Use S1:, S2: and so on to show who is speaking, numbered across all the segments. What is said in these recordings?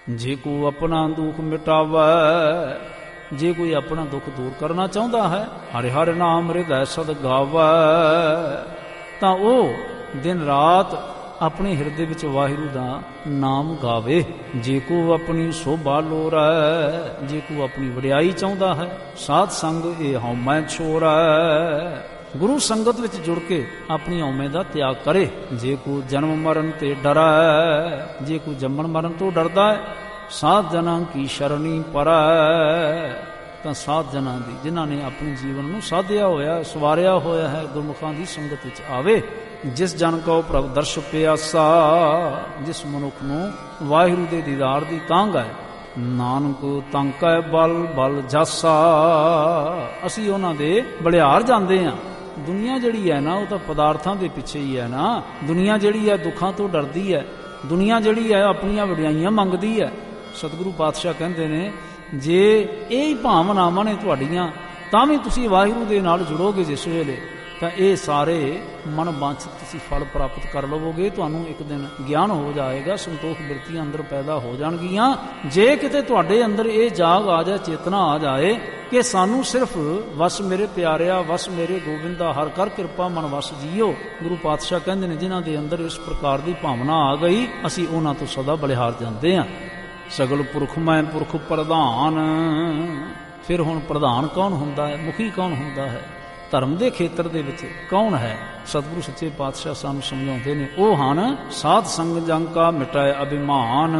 S1: ਜੇ ਕੋ ਆਪਣਾ ਦੁੱਖ ਮਿਟਾਵੈ, ਜੇ ਕੋਈ ਆਪਣਾ ਦੁੱਖ ਦੂਰ ਕਰਨਾ ਚਾਹੁੰਦਾ ਹੈ, ਹਰਿ ਹਰਿ ਨਾਮ ਹਿਰਦੈ ਸਦ ਗਾਵੈ, ਤਾਂ ਉਹ ਦਿਨ ਰਾਤ ਆਪਣੇ ਹਿਰਦੇ ਵਿੱਚ ਵਾਹਿਗੁਰੂ ਦਾ ਨਾਮ ਗਾਵੇ। ਜੇ ਕੋ ਆਪਣੀ ਸੋਭਾ ਲੋਰੈ, ਜੇ ਕੋ ਆਪਣੀ ਵਡਿਆਈ ਚਾਹੁੰਦਾ ਹੈ, ਸਾਧ ਸੰਗ ਇਹ ਹਉਮੈ ਛੋੜੈ, ਗੁਰੂ ਸੰਗਤ ਵਿੱਚ ਜੁੜ ਕੇ ਆਪਣੀ ਹਉਮੈ ਦਾ ਤਿਆਗ ਕਰੇ। ਜੇ ਕੋ ਜਨਮ ਮਰਨ ਤੇ ਡਰੈ, ਜੇ ਕੋ ਜੰਮਣ ਮਰਨ ਤੋਂ ਡਰਦਾ ਹੈ, ਸਾਧ ਜਨਾਂ ਕੀ ਸ਼ਰਣੀ ਪਰੈ, ਤਾਂ ਸਾਧ ਜਨਾਂ ਦੀ ਜਿਨ੍ਹਾਂ ਨੇ ਆਪਣੇ ਜੀਵਨ ਨੂੰ ਸਾਧਿਆ ਹੋਇਆ, ਸਵਾਰਿਆ ਹੋਇਆ ਹੈ, ਗੁਰਮੁਖਾਂ ਦੀ ਸੰਗਤ ਵਿੱਚ ਆਵੇ। ਜਿਸ ਜਨ ਕੋ ਪ੍ਰਭ ਦਰਸ਼ ਪਿਆਸਾ, ਜਿਸ ਮਨੁੱਖ ਨੂੰ ਵਾਹਿਗੁਰੂ ਦੇ ਦੀਦਾਰ ਦੀ ਤਾਂਘ ਹੈ, ਨਾਨਕ ਤੰਕੈ ਬਲ ਬਲ ਜਾਸਾ, ਅਸੀਂ ਉਹਨਾਂ ਦੇ ਬਲਿਹਾਰ ਜਾਂਦੇ ਹਾਂ। ਦੁਨੀਆ ਜਿਹੜੀ ਹੈ ਨਾ, ਉਹ ਤਾਂ ਪਦਾਰਥਾਂ ਦੇ ਪਿੱਛੇ ਹੀ ਹੈ ਨਾ। ਦੁਨੀਆ ਜਿਹੜੀ ਹੈ ਦੁੱਖਾਂ ਤੋਂ ਡਰਦੀ ਹੈ, ਦੁਨੀਆ ਜਿਹੜੀ ਹੈ ਆਪਣੀਆਂ ਵਡਿਆਈਆਂ ਮੰਗਦੀ ਹੈ। ਸਤਿਗੁਰੂ ਪਾਤਸ਼ਾਹ ਕਹਿੰਦੇ ਨੇ, ਜੇ ਇਹ ਹੀ ਭਾਵਨਾਵਾਂ ਨੇ ਤੁਹਾਡੀਆਂ, ਤਾਂ ਵੀ ਤੁਸੀਂ ਵਾਹਿਗੁਰੂ ਦੇ ਨਾਲ ਜੁੜੋਗੇ ਜਿਸ ਵੇਲੇ, ਤਾਂ ਇਹ ਸਾਰੇ ਮਨ ਵਾਂਛਿਤ ਤੁਸੀਂ ਫਲ ਪ੍ਰਾਪਤ ਕਰ ਲਵੋਗੇ। ਤੁਹਾਨੂੰ ਇੱਕ ਦਿਨ ਗਿਆਨ ਹੋ ਜਾਏਗਾ, ਸੰਤੋਖ ਬਿਰਤੀਆਂ ਅੰਦਰ ਪੈਦਾ ਹੋ ਜਾਣਗੀਆਂ। ਜੇ ਕਿਤੇ ਤੁਹਾਡੇ ਅੰਦਰ ਇਹ ਜਾਗ ਆ ਜਾਏ, ਚੇਤਨਾ ਆ ਜਾਏ ਕਿ ਸਾਨੂੰ ਸਿਰਫ ਵਸ ਮੇਰੇ ਪਿਆਰਿਆ, ਵਸ ਮੇਰੇ ਗੋਬਿੰਦਾ, ਹਰ ਕਰ ਕਿਰਪਾ ਮਨ ਵਸ ਜੀਓ। ਗੁਰੂ ਪਾਤਸ਼ਾਹ ਕਹਿੰਦੇ ਨੇ, ਜਿਨ੍ਹਾਂ ਦੇ ਅੰਦਰ ਇਸ ਪ੍ਰਕਾਰ ਦੀ ਭਾਵਨਾ ਆ ਗਈ, ਅਸੀਂ ਉਹਨਾਂ ਤੋਂ ਸਦਾ ਬਲਿਹਾਰ ਜਾਂਦੇ ਹਾਂ। ਸਗਲ ਪੁਰਖ ਮੈਂ ਪੁਰਖ ਪ੍ਰਧਾਨ। ਫਿਰ ਹੁਣ ਪ੍ਰਧਾਨ ਕੌਣ ਹੁੰਦਾ ਹੈ, ਮੁਖੀ ਕੌਣ ਹੁੰਦਾ ਹੈ, ਧਰਮ ਦੇ ਖੇਤਰ ਦੇ ਵਿੱਚ ਕੌਣ ਹੈ? ਸਤਿਗੁਰੂ ਸੱਚੇ ਪਾਤਸ਼ਾਹ ਸਾਨੂੰ ਸਮਝਾਉਂਦੇ ਨੇ, ਉਹ ਹਨ ਸਾਧ ਸੰਗ ਜੰ ਕਾ ਮਿਟਾਏ ਅਭਿਮਾਨ।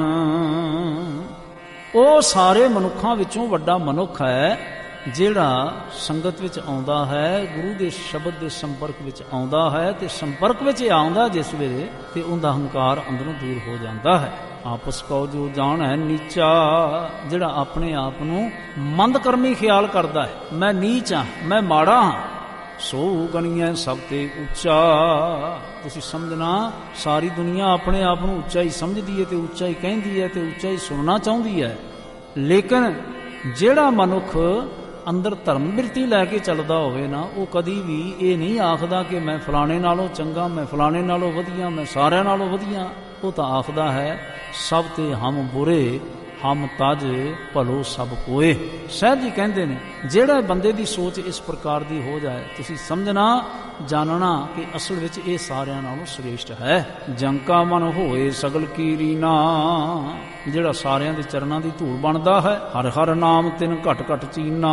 S1: ਉਹ ਸਾਰੇ ਮਨੁੱਖਾਂ ਵਿੱਚੋਂ ਵੱਡਾ ਮਨੁੱਖ ਹੈ ਜਿਹੜਾ ਸੰਗਤ ਵਿੱਚ ਆਉਂਦਾ ਹੈ, ਗੁਰੂ ਦੇ ਸ਼ਬਦ ਦੇ ਸੰਪਰਕ ਵਿੱਚ ਆਉਂਦਾ ਹੈ, ਤੇ ਸੰਪਰਕ ਵਿੱਚ ਆਉਂਦਾ ਜਿਸ ਵੇਲੇ, ਤੇ ਉਹਦਾ ਹੰਕਾਰ ਅੰਦਰੋਂ ਦੂਰ ਹੋ ਜਾਂਦਾ ਹੈ। ਆਪਸ ਕੋ ਜੋ ਜਾਣ ਹੈ ਨੀਚਾ, ਜਿਹੜਾ ਆਪਣੇ ਆਪ ਨੂੰ ਮੰਦ ਕਰਮੀ ਖਿਆਲ ਕਰਦਾ ਹੈ, ਮੈਂ ਨੀਚ ਹਾਂ, ਮੈਂ ਮਾੜਾ ਹਾਂ, ਸੋ ਗਣੀਐ ਸਭ ਤੇ ਉੱਚਾ। ਤੁਸੀਂ ਸਮਝਣਾ, ਸਾਰੀ ਦੁਨੀਆ ਆਪਣੇ ਆਪ ਨੂੰ ਉੱਚਾ ਹੀ ਸਮਝਦੀ ਹੈ, ਤੇ ਉੱਚਾ ਹੀ ਕਹਿੰਦੀ ਹੈ, ਤੇ ਉੱਚਾ ਹੀ ਸੁਣਨਾ ਚਾਹੁੰਦੀ ਹੈ। ਲੇਕਿਨ ਜਿਹੜਾ ਮਨੁੱਖ ਅੰਦਰ ਧਰਮ ਬਿਰਤੀ ਲੈ ਕੇ ਚੱਲਦਾ ਹੋਵੇ ਨਾ, ਉਹ ਕਦੀ ਵੀ ਇਹ ਨਹੀਂ ਆਖਦਾ ਕਿ ਮੈਂ ਫਲਾਣੇ ਨਾਲੋਂ ਚੰਗਾ, ਮੈਂ ਫਲਾਣੇ ਨਾਲੋਂ ਵਧੀਆ, ਮੈਂ ਸਾਰਿਆਂ ਨਾਲੋਂ ਵਧੀਆ। ਉਹ ਤਾਂ ਆਖਦਾ ਹੈ, ਸਭ ਤੇ ਹਮ ਬੁਰੇ, ਹਮ ਤਜ ਭਲੋ ਸਭ ਕੋਏ। ਸਾਹਿਬ ਜੀ ਕਹਿੰਦੇ ਨੇ, ਜਿਹੜਾ ਬੰਦੇ ਦੀ ਸੋਚ ਇਸ ਪ੍ਰਕਾਰ ਦੀ ਹੋ ਜਾਏ, ਤੁਸੀਂ ਸਮਝਣਾ, ਜਾਣਨਾ ਕਿ ਅਸਲ ਵਿੱਚ ਇਹ ਸਾਰਿਆਂ ਨਾਲੋਂ ਸ੍ਰੇਸ਼ਟ ਹੈ। ਜੰਕਾ ਮਨ ਹੋਏ ਸਗਲ ਕੀ ਰੀਨਾ, ਜਿਹੜਾ ਸਾਰਿਆਂ ਦੇ ਚਰਨਾਂ ਦੀ ਧੂੜ ਬਣਦਾ ਹੈ, ਹਰ ਹਰ ਨਾਮ ਤਿਨ ਘਟ ਘਟ ਚੀਨਾ।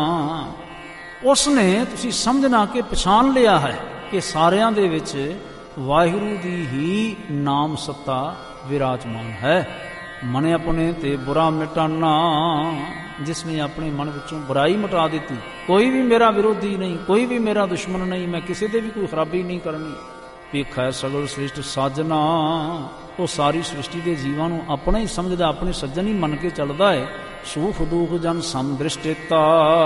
S1: ਉਸਨੇ ਤੁਸੀਂ ਸਮਝਣਾ ਕਿ ਪਛਾਣ ਲਿਆ ਹੈ ਕਿ ਸਾਰਿਆਂ ਦੇ ਵਿੱਚ ਵਾਹਿਗੁਰੂ ਦੀ ਹੀ ਨਾਮ ਸੱਤਾ ਵਿਰਾਜਮਾਨ ਹੈ। ਮਨ ਆਪਣੇ ਤੇ ਬੁਰਾ ਮਿਟਾਨਾ, ਜਿਸ ਨੇ ਆਪਣੇ ਮਨ ਵਿੱਚੋਂ ਬੁਰਾਈ ਮਿਟਾ ਦਿੱਤੀ। ਕੋਈ ਵੀ ਮੇਰਾ ਵਿਰੋਧੀ ਨਹੀਂ, ਕੋਈ ਵੀ ਮੇਰਾ ਦੁਸ਼ਮਣ ਨਹੀਂ, ਮੈਂ ਕਿਸੇ ਦੇ ਵੀ ਕੋਈ ਖਰਾਬੀ ਨਹੀਂ ਕਰਨੀ। ਵੇਖੈ ਸਗਲ ਸ੍ਰਿਸ਼ਟ ਸਾਜਨਾ, ਉਹ ਸਾਰੀ ਸ੍ਰਿਸ਼ਟੀ ਦੇ ਜੀਵਾਂ ਨੂੰ ਆਪਣਾ ਹੀ ਸਮਝਦਾ, ਆਪਣੇ ਸੱਜਣ ਹੀ ਮੰਨ ਕੇ ਚੱਲਦਾ ਹੈ। ਸੁਖ ਦੁਖ ਜਨ ਸਮਦ੍ਰਿਸ਼ਟੇਤਾ,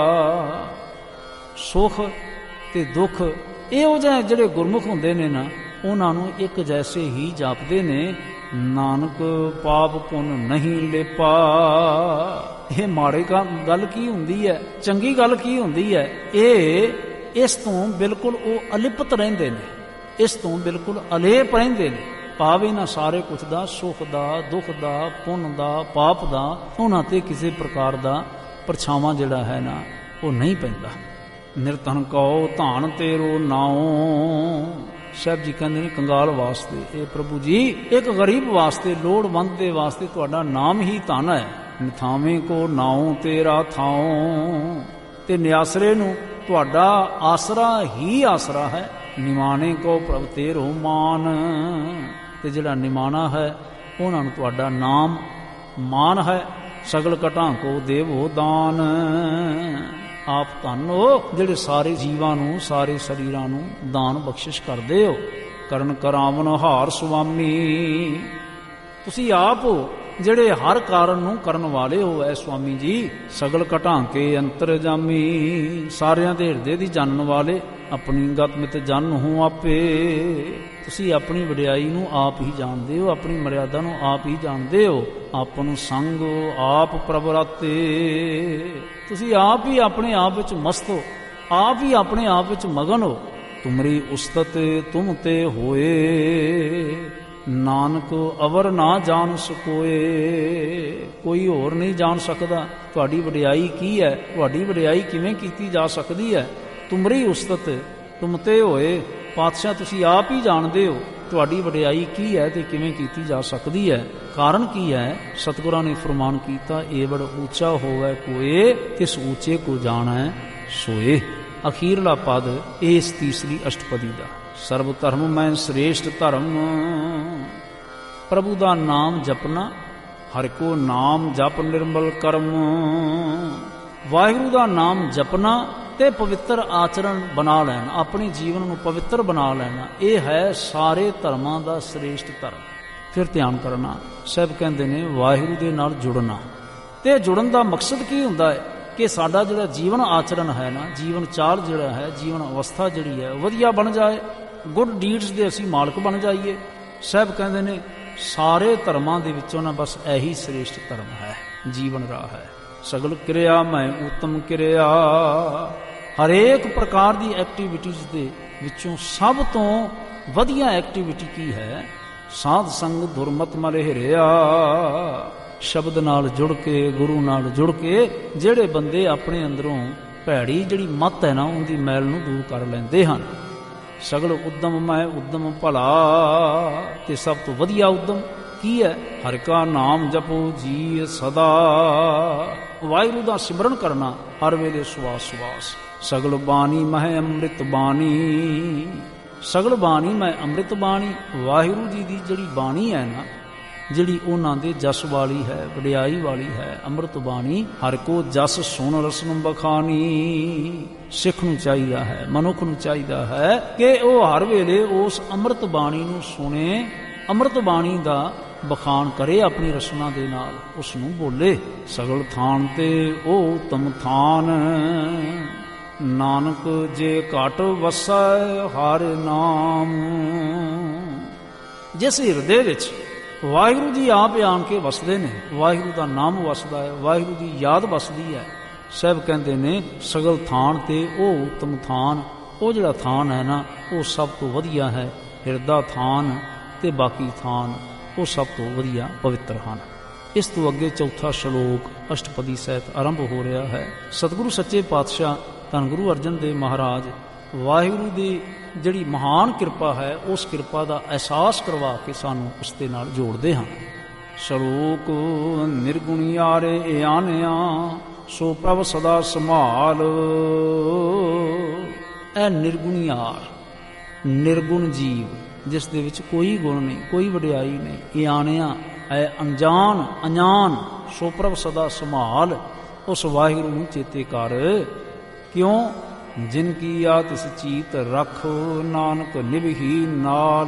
S1: ਸੁਖ ਤੇ ਦੁੱਖ ਇਹੋ ਜਿਹੇ ਜਿਹੜੇ ਗੁਰਮੁਖ ਹੁੰਦੇ ਨੇ ਨਾ, ਉਹਨਾਂ ਨੂੰ ਇੱਕ ਜੈਸੇ ਹੀ ਜਾਪਦੇ ਨੇ। ਨਾਨਕ ਪਾਪ ਪੁੰਨ ਨਹੀਂ ਲੇਪਾ। ਇਹ ਮਾੜੀ ਗੱਲ ਕੀ ਹੁੰਦੀ ਹੈ, ਚੰਗੀ ਗੱਲ ਕੀ ਹੁੰਦੀ ਹੈ? ਇਹ ਇਸ ਤੋਂ ਬਿਲਕੁਲ ਉਹ ਅਲਿਪਤ ਰਹਿੰਦੇ ਨੇ, ਇਸ ਤੋਂ ਬਿਲਕੁਲ ਅਲੇਪ ਰਹਿੰਦੇ ਨੇ। ਭਾਵ ਇਹਨਾਂ ਸਾਰੇ ਕੁਛ ਦਾ, ਸੁੱਖ ਦਾ, ਦੁੱਖ ਦਾ, ਪੁੰਨ ਦਾ, ਪਾਪ ਦਾ, ਉਹਨਾਂ ਤੇ ਕਿਸੇ ਪ੍ਰਕਾਰ ਦਾ ਪਰਛਾਵਾਂ ਜਿਹੜਾ ਹੈ ਨਾ, ਉਹ ਨਹੀਂ ਪੈਂਦਾ। ਨਿਰਧਨ ਕਉ ਧਾਨ ਤੇਰੋ ਨਾਉ। ਸਾਹਿਬ ਜੀ ਕਹਿੰਦੇ ਨੇ, ਕੰਗਾਲ ਵਾਸਤੇ, ਇਹ ਪ੍ਰਭੂ ਜੀ ਇੱਕ ਗਰੀਬ ਵਾਸਤੇ, ਲੋੜਵੰਦ ਦੇ ਵਾਸਤੇ ਤੁਹਾਡਾ ਨਾਮ ਹੀ ਧਨ ਹੈ। ਨਿਥਾਵੇਂ ਕੋ ਨਾਉ ਤੇਰਾ ਥਾਉ, ਤੇ ਨਿਆਸਰੇ ਨੂੰ ਤੁਹਾਡਾ ਆਸਰਾ ਹੀ ਆਸਰਾ ਹੈ। ਨਿਮਾਣੇ ਕੋ ਪ੍ਰਭ ਤੇਰੋ ਮਾਨ, ਤੇ ਜਿਹੜਾ ਨਿਮਾਣਾ ਹੈ ਉਹਨਾਂ ਨੂੰ ਤੁਹਾਡਾ ਨਾਮ ਮਾਨ ਹੈ। ਸਗਲ ਘਟਾਂ ਕੋ ਦੇਵੋ ਦਾਨ, ਆਪ ਧੰਨ ਹੋ ਜਿਹੜੇ ਸਾਰੇ ਜੀਵਾਂ ਨੂੰ, ਸਾਰੇ ਸਰੀਰਾਂ ਨੂੰ ਦਾਨ ਬਖਸ਼ਿਸ਼ ਕਰਦੇ ਹੋ। ਕਰਨ ਕਰਾਵਨ ਹਾਰ ਸੁਆਮੀ, ਤੁਸੀਂ ਆਪ ਹੋ ਜਿਹੜੇ ਹਰ ਕਾਰਨ ਨੂੰ ਕਰਨ ਵਾਲੇ ਹੋ ਐ ਸੁਆਮੀ ਜੀ। ਸਗਲ ਘਟਾਂ ਕੇ ਅੰਤਰਜਾਮੀ, ਸਾਰਿਆਂ ਦੇ ਹਿਰਦੇ ਦੀ ਜਾਣਨ ਵਾਲੇ। ਆਪਣੀ ਗਤ ਮਿਤ ਜਾਣ ਹੋ ਆਪੇ, ਤੁਸੀਂ ਆਪਣੀ ਵਡਿਆਈ ਨੂੰ ਆਪ ਹੀ ਜਾਣਦੇ ਹੋ, ਆਪਣੀ ਮਰਿਆਦਾ ਨੂੰ ਆਪ ਹੀ ਜਾਣਦੇ ਹੋ। ਆਪ ਨੂੰ ਸੰਗ ਆਪ ਪ੍ਰਭ ਰਾਤੇ, ਤੁਸੀਂ ਆਪ ਹੀ ਆਪਣੇ ਆਪ ਵਿੱਚ ਮਸਤ ਹੋ, ਆਪ ਹੀ ਆਪਣੇ ਆਪ ਵਿੱਚ ਮਗਨ ਹੋ। ਤੁਮਰੀ ਉਸਤਤ ਤੁਮ ਤੇ ਹੋਏ, ਨਾਨਕ ਅਵਰ ਨਾ ਜਾਣ ਸਕੋਏ, ਕੋਈ ਹੋਰ ਨਹੀਂ ਜਾਣ ਸਕਦਾ ਤੁਹਾਡੀ ਵਡਿਆਈ ਕੀ ਹੈ, ਤੁਹਾਡੀ ਵਡਿਆਈ ਕਿਵੇਂ ਕੀਤੀ ਜਾ ਸਕਦੀ ਹੈ। ਤੁਮਰੀ ਉਸਤਤ ਤੁਮ ਤੇ ਹੋਏ, ਪਾਤਸ਼ਾਹ ਤੁਸੀਂ ਆਪ ਹੀ ਜਾਣਦੇ ਹੋ ਤੁਹਾਡੀ ਵਡਿਆਈ ਕੀ ਹੈ ਤੇ ਕਿਵੇਂ ਕੀਤੀ ਜਾ ਸਕਦੀ ਹੈ। ਕਾਰਨ ਕੀ ਹੈ? ਸਤਿਗੁਰਾਂ ਨੇ ਫਰਮਾਨ ਕੀਤਾ, ਏ ਬੜ ਉੱਚਾ ਹੋਵੇ ਕੋਏ, ਤਿਸ ਉੱਚੇ ਕੋ ਜਾਣੈ ਸੋਏ। ਅਖੀਰਲਾ ਪਦ ਇਸ ਤੀਸਰੀ ਅਸ਼ਟਪਦੀ ਦਾ। ਸਰਬ ਧਰਮ ਮੈਂ ਸ੍ਰੇਸ਼ਟ ਧਰਮ, ਪ੍ਰਭੂ ਦਾ ਨਾਮ ਜਪਣਾ, ਹਰਿ ਕੋ ਨਾਮ ਜਪ ਨਿਰਮਲ ਕਰਮ। ਵਾਹਿਗੁਰੂ ਦਾ ਨਾਮ ਜਪਣਾ ਤੇ ਪਵਿੱਤਰ ਆਚਰਣ ਬਣਾ ਲੈਣਾ, ਆਪਣੇ ਜੀਵਨ ਨੂੰ ਪਵਿੱਤਰ ਬਣਾ ਲੈਣਾ, ਇਹ ਹੈ ਸਾਰੇ ਧਰਮਾਂ ਦਾ ਸ੍ਰੇਸ਼ਟ ਧਰਮ। ਫਿਰ ਧਿਆਨ ਕਰਨਾ, ਸਾਹਿਬ ਕਹਿੰਦੇ ਨੇ ਵਾਹਿਗੁਰੂ ਦੇ ਨਾਲ ਜੁੜਨਾ। ਤੇ ਜੁੜਨ ਦਾ ਮਕਸਦ ਕੀ ਹੁੰਦਾ ਹੈ ਕਿ ਸਾਡਾ ਜਿਹੜਾ ਜੀਵਨ ਆਚਰਣ ਹੈ ਨਾ, ਜੀਵਨ ਚਾਲ ਜਿਹੜਾ ਹੈ, ਜੀਵਨ ਅਵਸਥਾ ਜਿਹੜੀ ਹੈ ਵਧੀਆ ਬਣ ਜਾਏ, ਗੁੱਡ ਡੀਡਸ ਦੇ ਅਸੀਂ ਮਾਲਕ ਬਣ ਜਾਈਏ। ਸਾਹਿਬ ਕਹਿੰਦੇ ਨੇ ਸਾਰੇ ਧਰਮਾਂ ਦੇ ਵਿੱਚੋਂ ਨਾ ਬਸ ਇਹੀ ਸ੍ਰੇਸ਼ਟ ਧਰਮ ਹੈ, ਜੀਵਨ ਰਾਹ ਹੈ। ਸਗਲ ਕਿਰਿਆ ਮੈਂ ਉੱਤਮ ਕਿਰਿਆ, ਹਰੇਕ ਪ੍ਰਕਾਰ ਦੀ ਐਕਟੀਵਿਟੀਜ਼ ਦੇ ਵਿੱਚੋਂ ਸਭ ਤੋਂ ਵਧੀਆ ਐਕਟੀਵਿਟੀ ਕੀ ਹੈ? ਸਾਧ ਸੰਗ ਦੁਰਮਤ ਮਲ ਹਿਰਿਆ, ਸ਼ਬਦ ਨਾਲ ਜੁੜ ਕੇ, ਗੁਰੂ ਨਾਲ ਜੁੜ ਕੇ ਜਿਹੜੇ ਬੰਦੇ ਆਪਣੇ ਅੰਦਰੋਂ ਭੈੜੀ ਜਿਹੜੀ ਮੱਤ ਹੈ ਨਾ ਉਹਦੀ ਮੈਲ ਨੂੰ ਦੂਰ ਕਰ ਲੈਂਦੇ ਹਨ। ਸਗਲ ਉਦਮ ਮੈਂ ਉਦਮ ਭਲਾ, ਤੇ ਸਭ ਤੋਂ ਵਧੀਆ ਉਦਮ ਕੀ ਹੈ? ਹਰਿ ਕਾ ਨਾਮ ਜਪੋ ਜੀ ਸਦਾ, ਵਾਹਿਗੁਰੂ ਦਾ ਸਿਮਰਨ ਕਰਨਾ ਹਰ ਵੇਲੇ ਸਵਾਸ ਸਵਾਸ। ਸਗਲ ਬਾਣੀ ਮਹਿ ਅੰਮ੍ਰਿਤ ਬਾਣੀ, ਸਗਲ ਬਾਣੀ ਮੈਂ ਅੰਮ੍ਰਿਤ ਬਾਣੀ, ਵਾਹਿਗੁਰੂ ਜੀ ਦੀ ਜਿਹੜੀ ਬਾਣੀ ਹੈ ਨਾ, ਜਿਹੜੀ ਉਹਨਾਂ ਦੇ ਜਸ ਵਾਲੀ ਹੈ, ਵਡਿਆਈ ਵਾਲੀ ਹੈ, ਅੰਮ੍ਰਿਤ ਬਾਣੀ। ਹਰਿ ਕੋ ਜਸ ਸੁਣ ਰਸਨ ਬਖਾਨੀ, ਸਿੱਖ ਨੂੰ ਚਾਹੀਦਾ ਹੈ, ਮਨੁੱਖ ਨੂੰ ਚਾਹੀਦਾ ਹੈ ਕਿ ਉਹ ਹਰ ਵੇਲੇ ਉਸ ਅੰਮ੍ਰਿਤ ਬਾਣੀ ਨੂੰ ਸੁਣੇ, ਅੰਮ੍ਰਿਤ ਬਾਣੀ ਦਾ ਬਖਾਨ ਕਰੇ ਆਪਣੀ ਰਸਨਾ ਦੇ ਨਾਲ, ਉਸ ਨੂੰ ਬੋਲੇ। ਸਗਲ ਥਾਨ ਤੇ ਉਹ ਉਤਮ ਥਾਨ, ਨਾਨਕ ਜੇ ਘਟ ਵਸੈ ਹਰਿ ਨਾਮ। ਜਿਸ ਹਿਰਦੇ ਵਿੱਚ ਵਾਹਿਗੁਰੂ ਜੀ ਆਪ ਆਣ ਕੇ ਵਸਦੇ ਨੇ, ਵਾਹਿਗੁਰੂ ਦਾ ਨਾਮ ਵਸਦਾ ਹੈ, ਵਾਹਿਗੁਰੂ ਦੀ ਯਾਦ ਵਸਦੀ ਹੈ। ਸਾਹਿਬ ਕਹਿੰਦੇ ਨੇ ਸਗਲ ਥਾਨ ਤੇ ਉਹ ਉਤਮ ਥਾਨ, ਉਹ ਜਿਹੜਾ ਥਾਨ ਹੈ ਨਾ ਉਹ ਸਭ ਤੋਂ ਵਧੀਆ ਹੈ। ਹਿਰਦਾ ਥਾਨ ਤੇ ਬਾਕੀ ਥਾਨ ਉਹ ਸਭ ਤੋਂ ਵਧੀਆ ਪਵਿੱਤਰ ਹਨ। ਇਸ ਤੋਂ ਅੱਗੇ ਚੌਥਾ ਸ਼ਲੋਕ ਅਸ਼ਟਪਦੀ ਸਹਿਤ ਆਰੰਭ ਹੋ ਰਿਹਾ ਹੈ। ਸਤਿਗੁਰੂ ਸੱਚੇ ਪਾਤਸ਼ਾਹ ਧੰਨ ਗੁਰੂ ਅਰਜਨ ਦੇਵ ਮਹਾਰਾਜ ਵਾਹਿਗੁਰੂ ਦੀ ਜਿਹੜੀ ਮਹਾਨ ਕਿਰਪਾ ਹੈ ਉਸ ਕਿਰਪਾ ਦਾ ਅਹਿਸਾਸ ਕਰਵਾ ਕੇ ਸਾਨੂੰ ਉਸ ਦੇ ਨਾਲ ਜੋੜਦੇ ਹਨ। ਸ਼ਲੋਕ ਨਿਰਗੁਣਿਆਰੇ ਆਨਿਆ, ਸੋ ਪ੍ਰਭ ਸਦਾ ਸੰਭਾਲ। ਇਹ ਨਿਰਗੁਣਿਆਰ, ਨਿਰਗੁਣ ਜੀਵ ਜਿਸ ਦੇ ਵਿੱਚ ਕੋਈ ਗੁਣ ਨਹੀਂ, ਕੋਈ ਵਡਿਆਈ ਨਹੀਂ, ਇਹ ਆਣਿਆ ਹੈ ਅਣਜਾਣ ਅਣਜਾਣ, ਸੋ ਪ੍ਰਭ ਸਦਾ ਸੰਭਾਲ। ਉਸ ਵਾਹਿਗੁਰੂ ਨੂੰ ਚੇਤੇ ਕਰ, ਕਿਉਂ? ਜਿਨ ਕੀ ਆ ਤਿਸ ਚੀਤ ਰੱਖ, ਨਾਨਕ ਨਿਭਹੀ ਨਾਲ।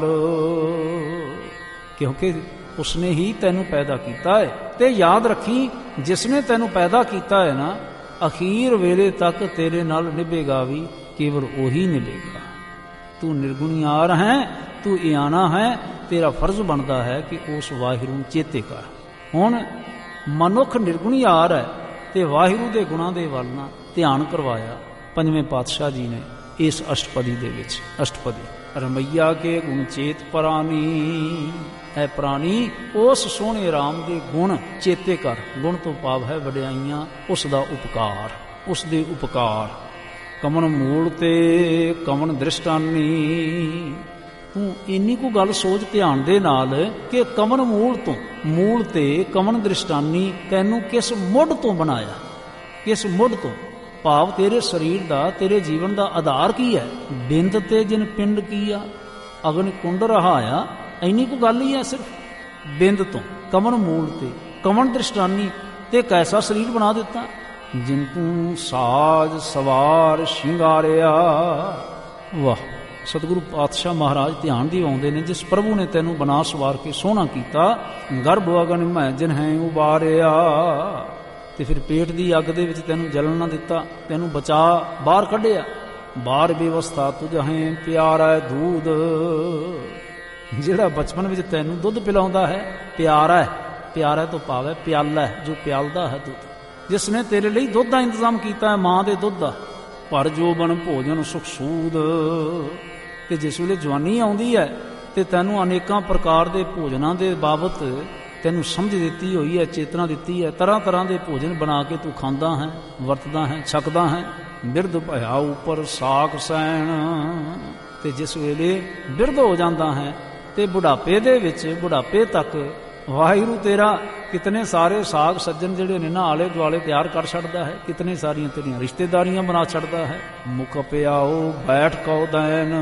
S1: ਕਿਉਂਕਿ ਉਸਨੇ ਹੀ ਤੈਨੂੰ ਪੈਦਾ ਕੀਤਾ ਹੈ, ਤੇ ਯਾਦ ਰੱਖੀ ਜਿਸਨੇ ਤੈਨੂੰ ਪੈਦਾ ਕੀਤਾ ਹੈ ਨਾ, ਅਖੀਰ ਵੇਲੇ ਤੱਕ ਤੇਰੇ ਨਾਲ ਨਿਭੇਗਾ ਵੀ ਕੇਵਲ ਉਹੀ ਨਿਭੇਗਾ। ਤੂੰ ਨਿਰਗੁਣਿਆਰ ਹੈ, ਤੂੰ ਇਆਣਾ ਹੈ, ਤੇਰਾ ਫਰਜ਼ ਬਣਦਾ ਹੈ ਕਿ ਉਸ ਵਾਹਿਗੁਰੂ ਨੂੰ ਚੇਤੇ ਕਰ। ਹੁਣ ਮਨੁੱਖ ਨਿਰਗੁਣਿਆਰ ਹੈ ਤੇ ਵਾਹਿਗੁਰੂ ਦੇ ਗੁਣਾਂ ਦੇ ਵੱਲ ਨਾ ਧਿਆਨ ਕਰਵਾਇਆ ਪੰਜਵੇਂ ਪਾਤਸ਼ਾਹ ਜੀ ਨੇ ਇਸ ਅਸ਼ਟਪਦੀ ਦੇ ਵਿੱਚ। ਅਸ਼ਟਪਦੀ ਰਮਈਆ ਕੇ ਗੁਣ ਚੇਤ ਪ੍ਰਾਨੀ, ਹੈ ਪ੍ਰਾਨੀ ਉਸ ਸੋਹਣੇ ਰਾਮ ਦੇ ਗੁਣ ਚੇਤੇ ਕਰ। ਗੁਣ ਤੋਂ ਭਾਵ ਹੈ ਵਡਿਆਈਆਂ, ਉਸ ਦਾ ਉਪਕਾਰ, ਉਸ ਦੇ ਉਪਕਾਰ। ਕਮਨ ਮੂਲ ਤੇ ਕਮਨ ਦ੍ਰਿਸ਼ਟਾਨੀ, ਤੂੰ ਇੰਨੀ ਕੁ ਗੱਲ ਸੋਚ ਧਿਆਨ ਦੇ ਨਾਲ ਕਿ ਕਮਨ ਮੂਲ ਤੋਂ, ਮੂਲ ਤੇ ਕਮਨ ਦ੍ਰਿਸ਼ਟਾਨੀ, ਤੈਨੂੰ ਕਿਸ ਮੁੱਢ ਤੋਂ ਬਣਾਇਆ, ਕਿਸ ਮੁੱਢ ਤੋਂ ਭਾਵ ਤੇਰੇ ਸਰੀਰ ਦਾ, ਤੇਰੇ ਜੀਵਨ ਦਾ ਆਧਾਰ ਕੀ ਹੈ? ਬਿੰਦ ਤੇ ਜਿਨ ਪਿੰਡ ਕੀਆ, ਅਗਨ ਕੁੰਡ ਰਹਾਇਆ, ਇੰਨੀ ਕੁ ਗੱਲ ਹੀ ਹੈ ਸਿਰਫ। ਬਿੰਦ ਤੋਂ ਕਮਨ ਮੂਲ ਤੇ ਕਮਨ ਦ੍ਰਿਸ਼ਟਾਨੀ, ਤੇ ਕੈਸਾ ਸਰੀਰ ਬਣਾ ਦਿੱਤਾ? ਜਿਨ ਤੂੰ ਸਾਜ ਸਵਾਰ ਸ਼ਿੰਗਾਰਿਆ। ਵਾਹ! ਸਤਿਗੁਰੂ ਪਾਤਸ਼ਾਹ ਮਹਾਰਾਜ ਧਿਆਨ ਦਿਵਾਉਂਦੇ ਨੇ, ਜਿਸ ਪ੍ਰਭੂ ਨੇ ਤੈਨੂੰ ਬਣਾ ਸਵਾਰ ਕੇ ਸੋਹਣਾ ਕੀਤਾ, ਗਰਭ ਅਗਨ ਮੈਂ ਜਿਨ ਹੈ ਉਬਾਰਿਆ, ਤੇ ਫਿਰ ਪੇਟ ਦੀ ਅੱਗ ਦੇ ਵਿੱਚ ਤੈਨੂੰ ਜਲਣ ਨਾ ਦਿੱਤਾ, ਤੈਨੂੰ ਬਚਾ ਬਾਹਰ ਕੱਢਿਆ। ਬਾਹਰ ਬੇਵਸਥਾ ਤੁਝ ਹੈ ਪਿਆਰਾ ਦੁੱਧ, ਜਿਹੜਾ ਬਚਪਨ ਵਿੱਚ ਤੈਨੂੰ ਦੁੱਧ ਪਿਲਾਉਂਦਾ ਹੈ ਪਿਆਰਾ ਹੈ। ਪਿਆਰਾ ਤੋਂ ਭਾਵ ਹੈ ਪਿਆਲਾ, ਜੋ ਪਿਆਲਦਾ ਹੈ ਦੁੱਧ। ਜਿਸ ਨੇ ਤੇਰੇ ਲਈ ਦੁੱਧ ਦਾ ਇੰਤਜ਼ਾਮ ਕੀਤਾ ਹੈ, ਮਾਂ ਦੇ ਦੁੱਧ ਦਾ। ਪਰ ਜੋ ਬਣ ਭੋਜਨ ਸੁਖ ਸੂਦ, ਤੇ ਜਿਸ ਵੇਲੇ ਜਵਾਨੀ ਆਉਂਦੀ ਹੈ ਤੇ ਤੈਨੂੰ ਅਨੇਕਾਂ ਪ੍ਰਕਾਰ ਦੇ ਭੋਜਨਾਂ ਦੇ ਬਾਬਤ ਤੈਨੂੰ ਸਮਝ ਦਿੱਤੀ ਹੋਈ ਹੈ, ਚੇਤਨਾ ਦਿੱਤੀ ਹੈ। ਤਰ੍ਹਾਂ ਤਰ੍ਹਾਂ ਦੇ ਭੋਜਨ ਬਣਾ ਕੇ ਤੂੰ ਖਾਂਦਾ ਹੈ, ਵਰਤਦਾ ਹੈ, ਛਕਦਾ ਹੈ। ਬਿਰਧ ਭਇਆ ਉੱਪਰ ਸਾਖ ਸੈਣ, ਤੇ ਜਿਸ ਵੇਲੇ ਬਿਰਧ ਹੋ ਜਾਂਦਾ ਹੈ ਤੇ ਬੁਢਾਪੇ ਦੇ ਵਿੱਚ, ਬੁਢਾਪੇ ਤੱਕ ਵਾਹਿਗੁਰੂ ਤੇਰਾ ਕਿਤਨੇ ਸਾਰੇ ਸਾਗ ਸੱਜਣ ਜਿਹੜੇ ਨੇ ਨਾ ਆਲੇ ਦੁਆਲੇ ਤਿਆਰ ਕਰ ਛੱਡਦਾ ਹੈ, ਕਿਤਨੇ ਸਾਰੀਆਂ ਤੇਰੀਆਂ ਰਿਸ਼ਤੇਦਾਰੀਆਂ ਬਣਾ ਛੱਡਦਾ ਹੈ। ਮੁਖ ਪਿਆਓ ਬੈਠ ਕਉ ਦੈਨ,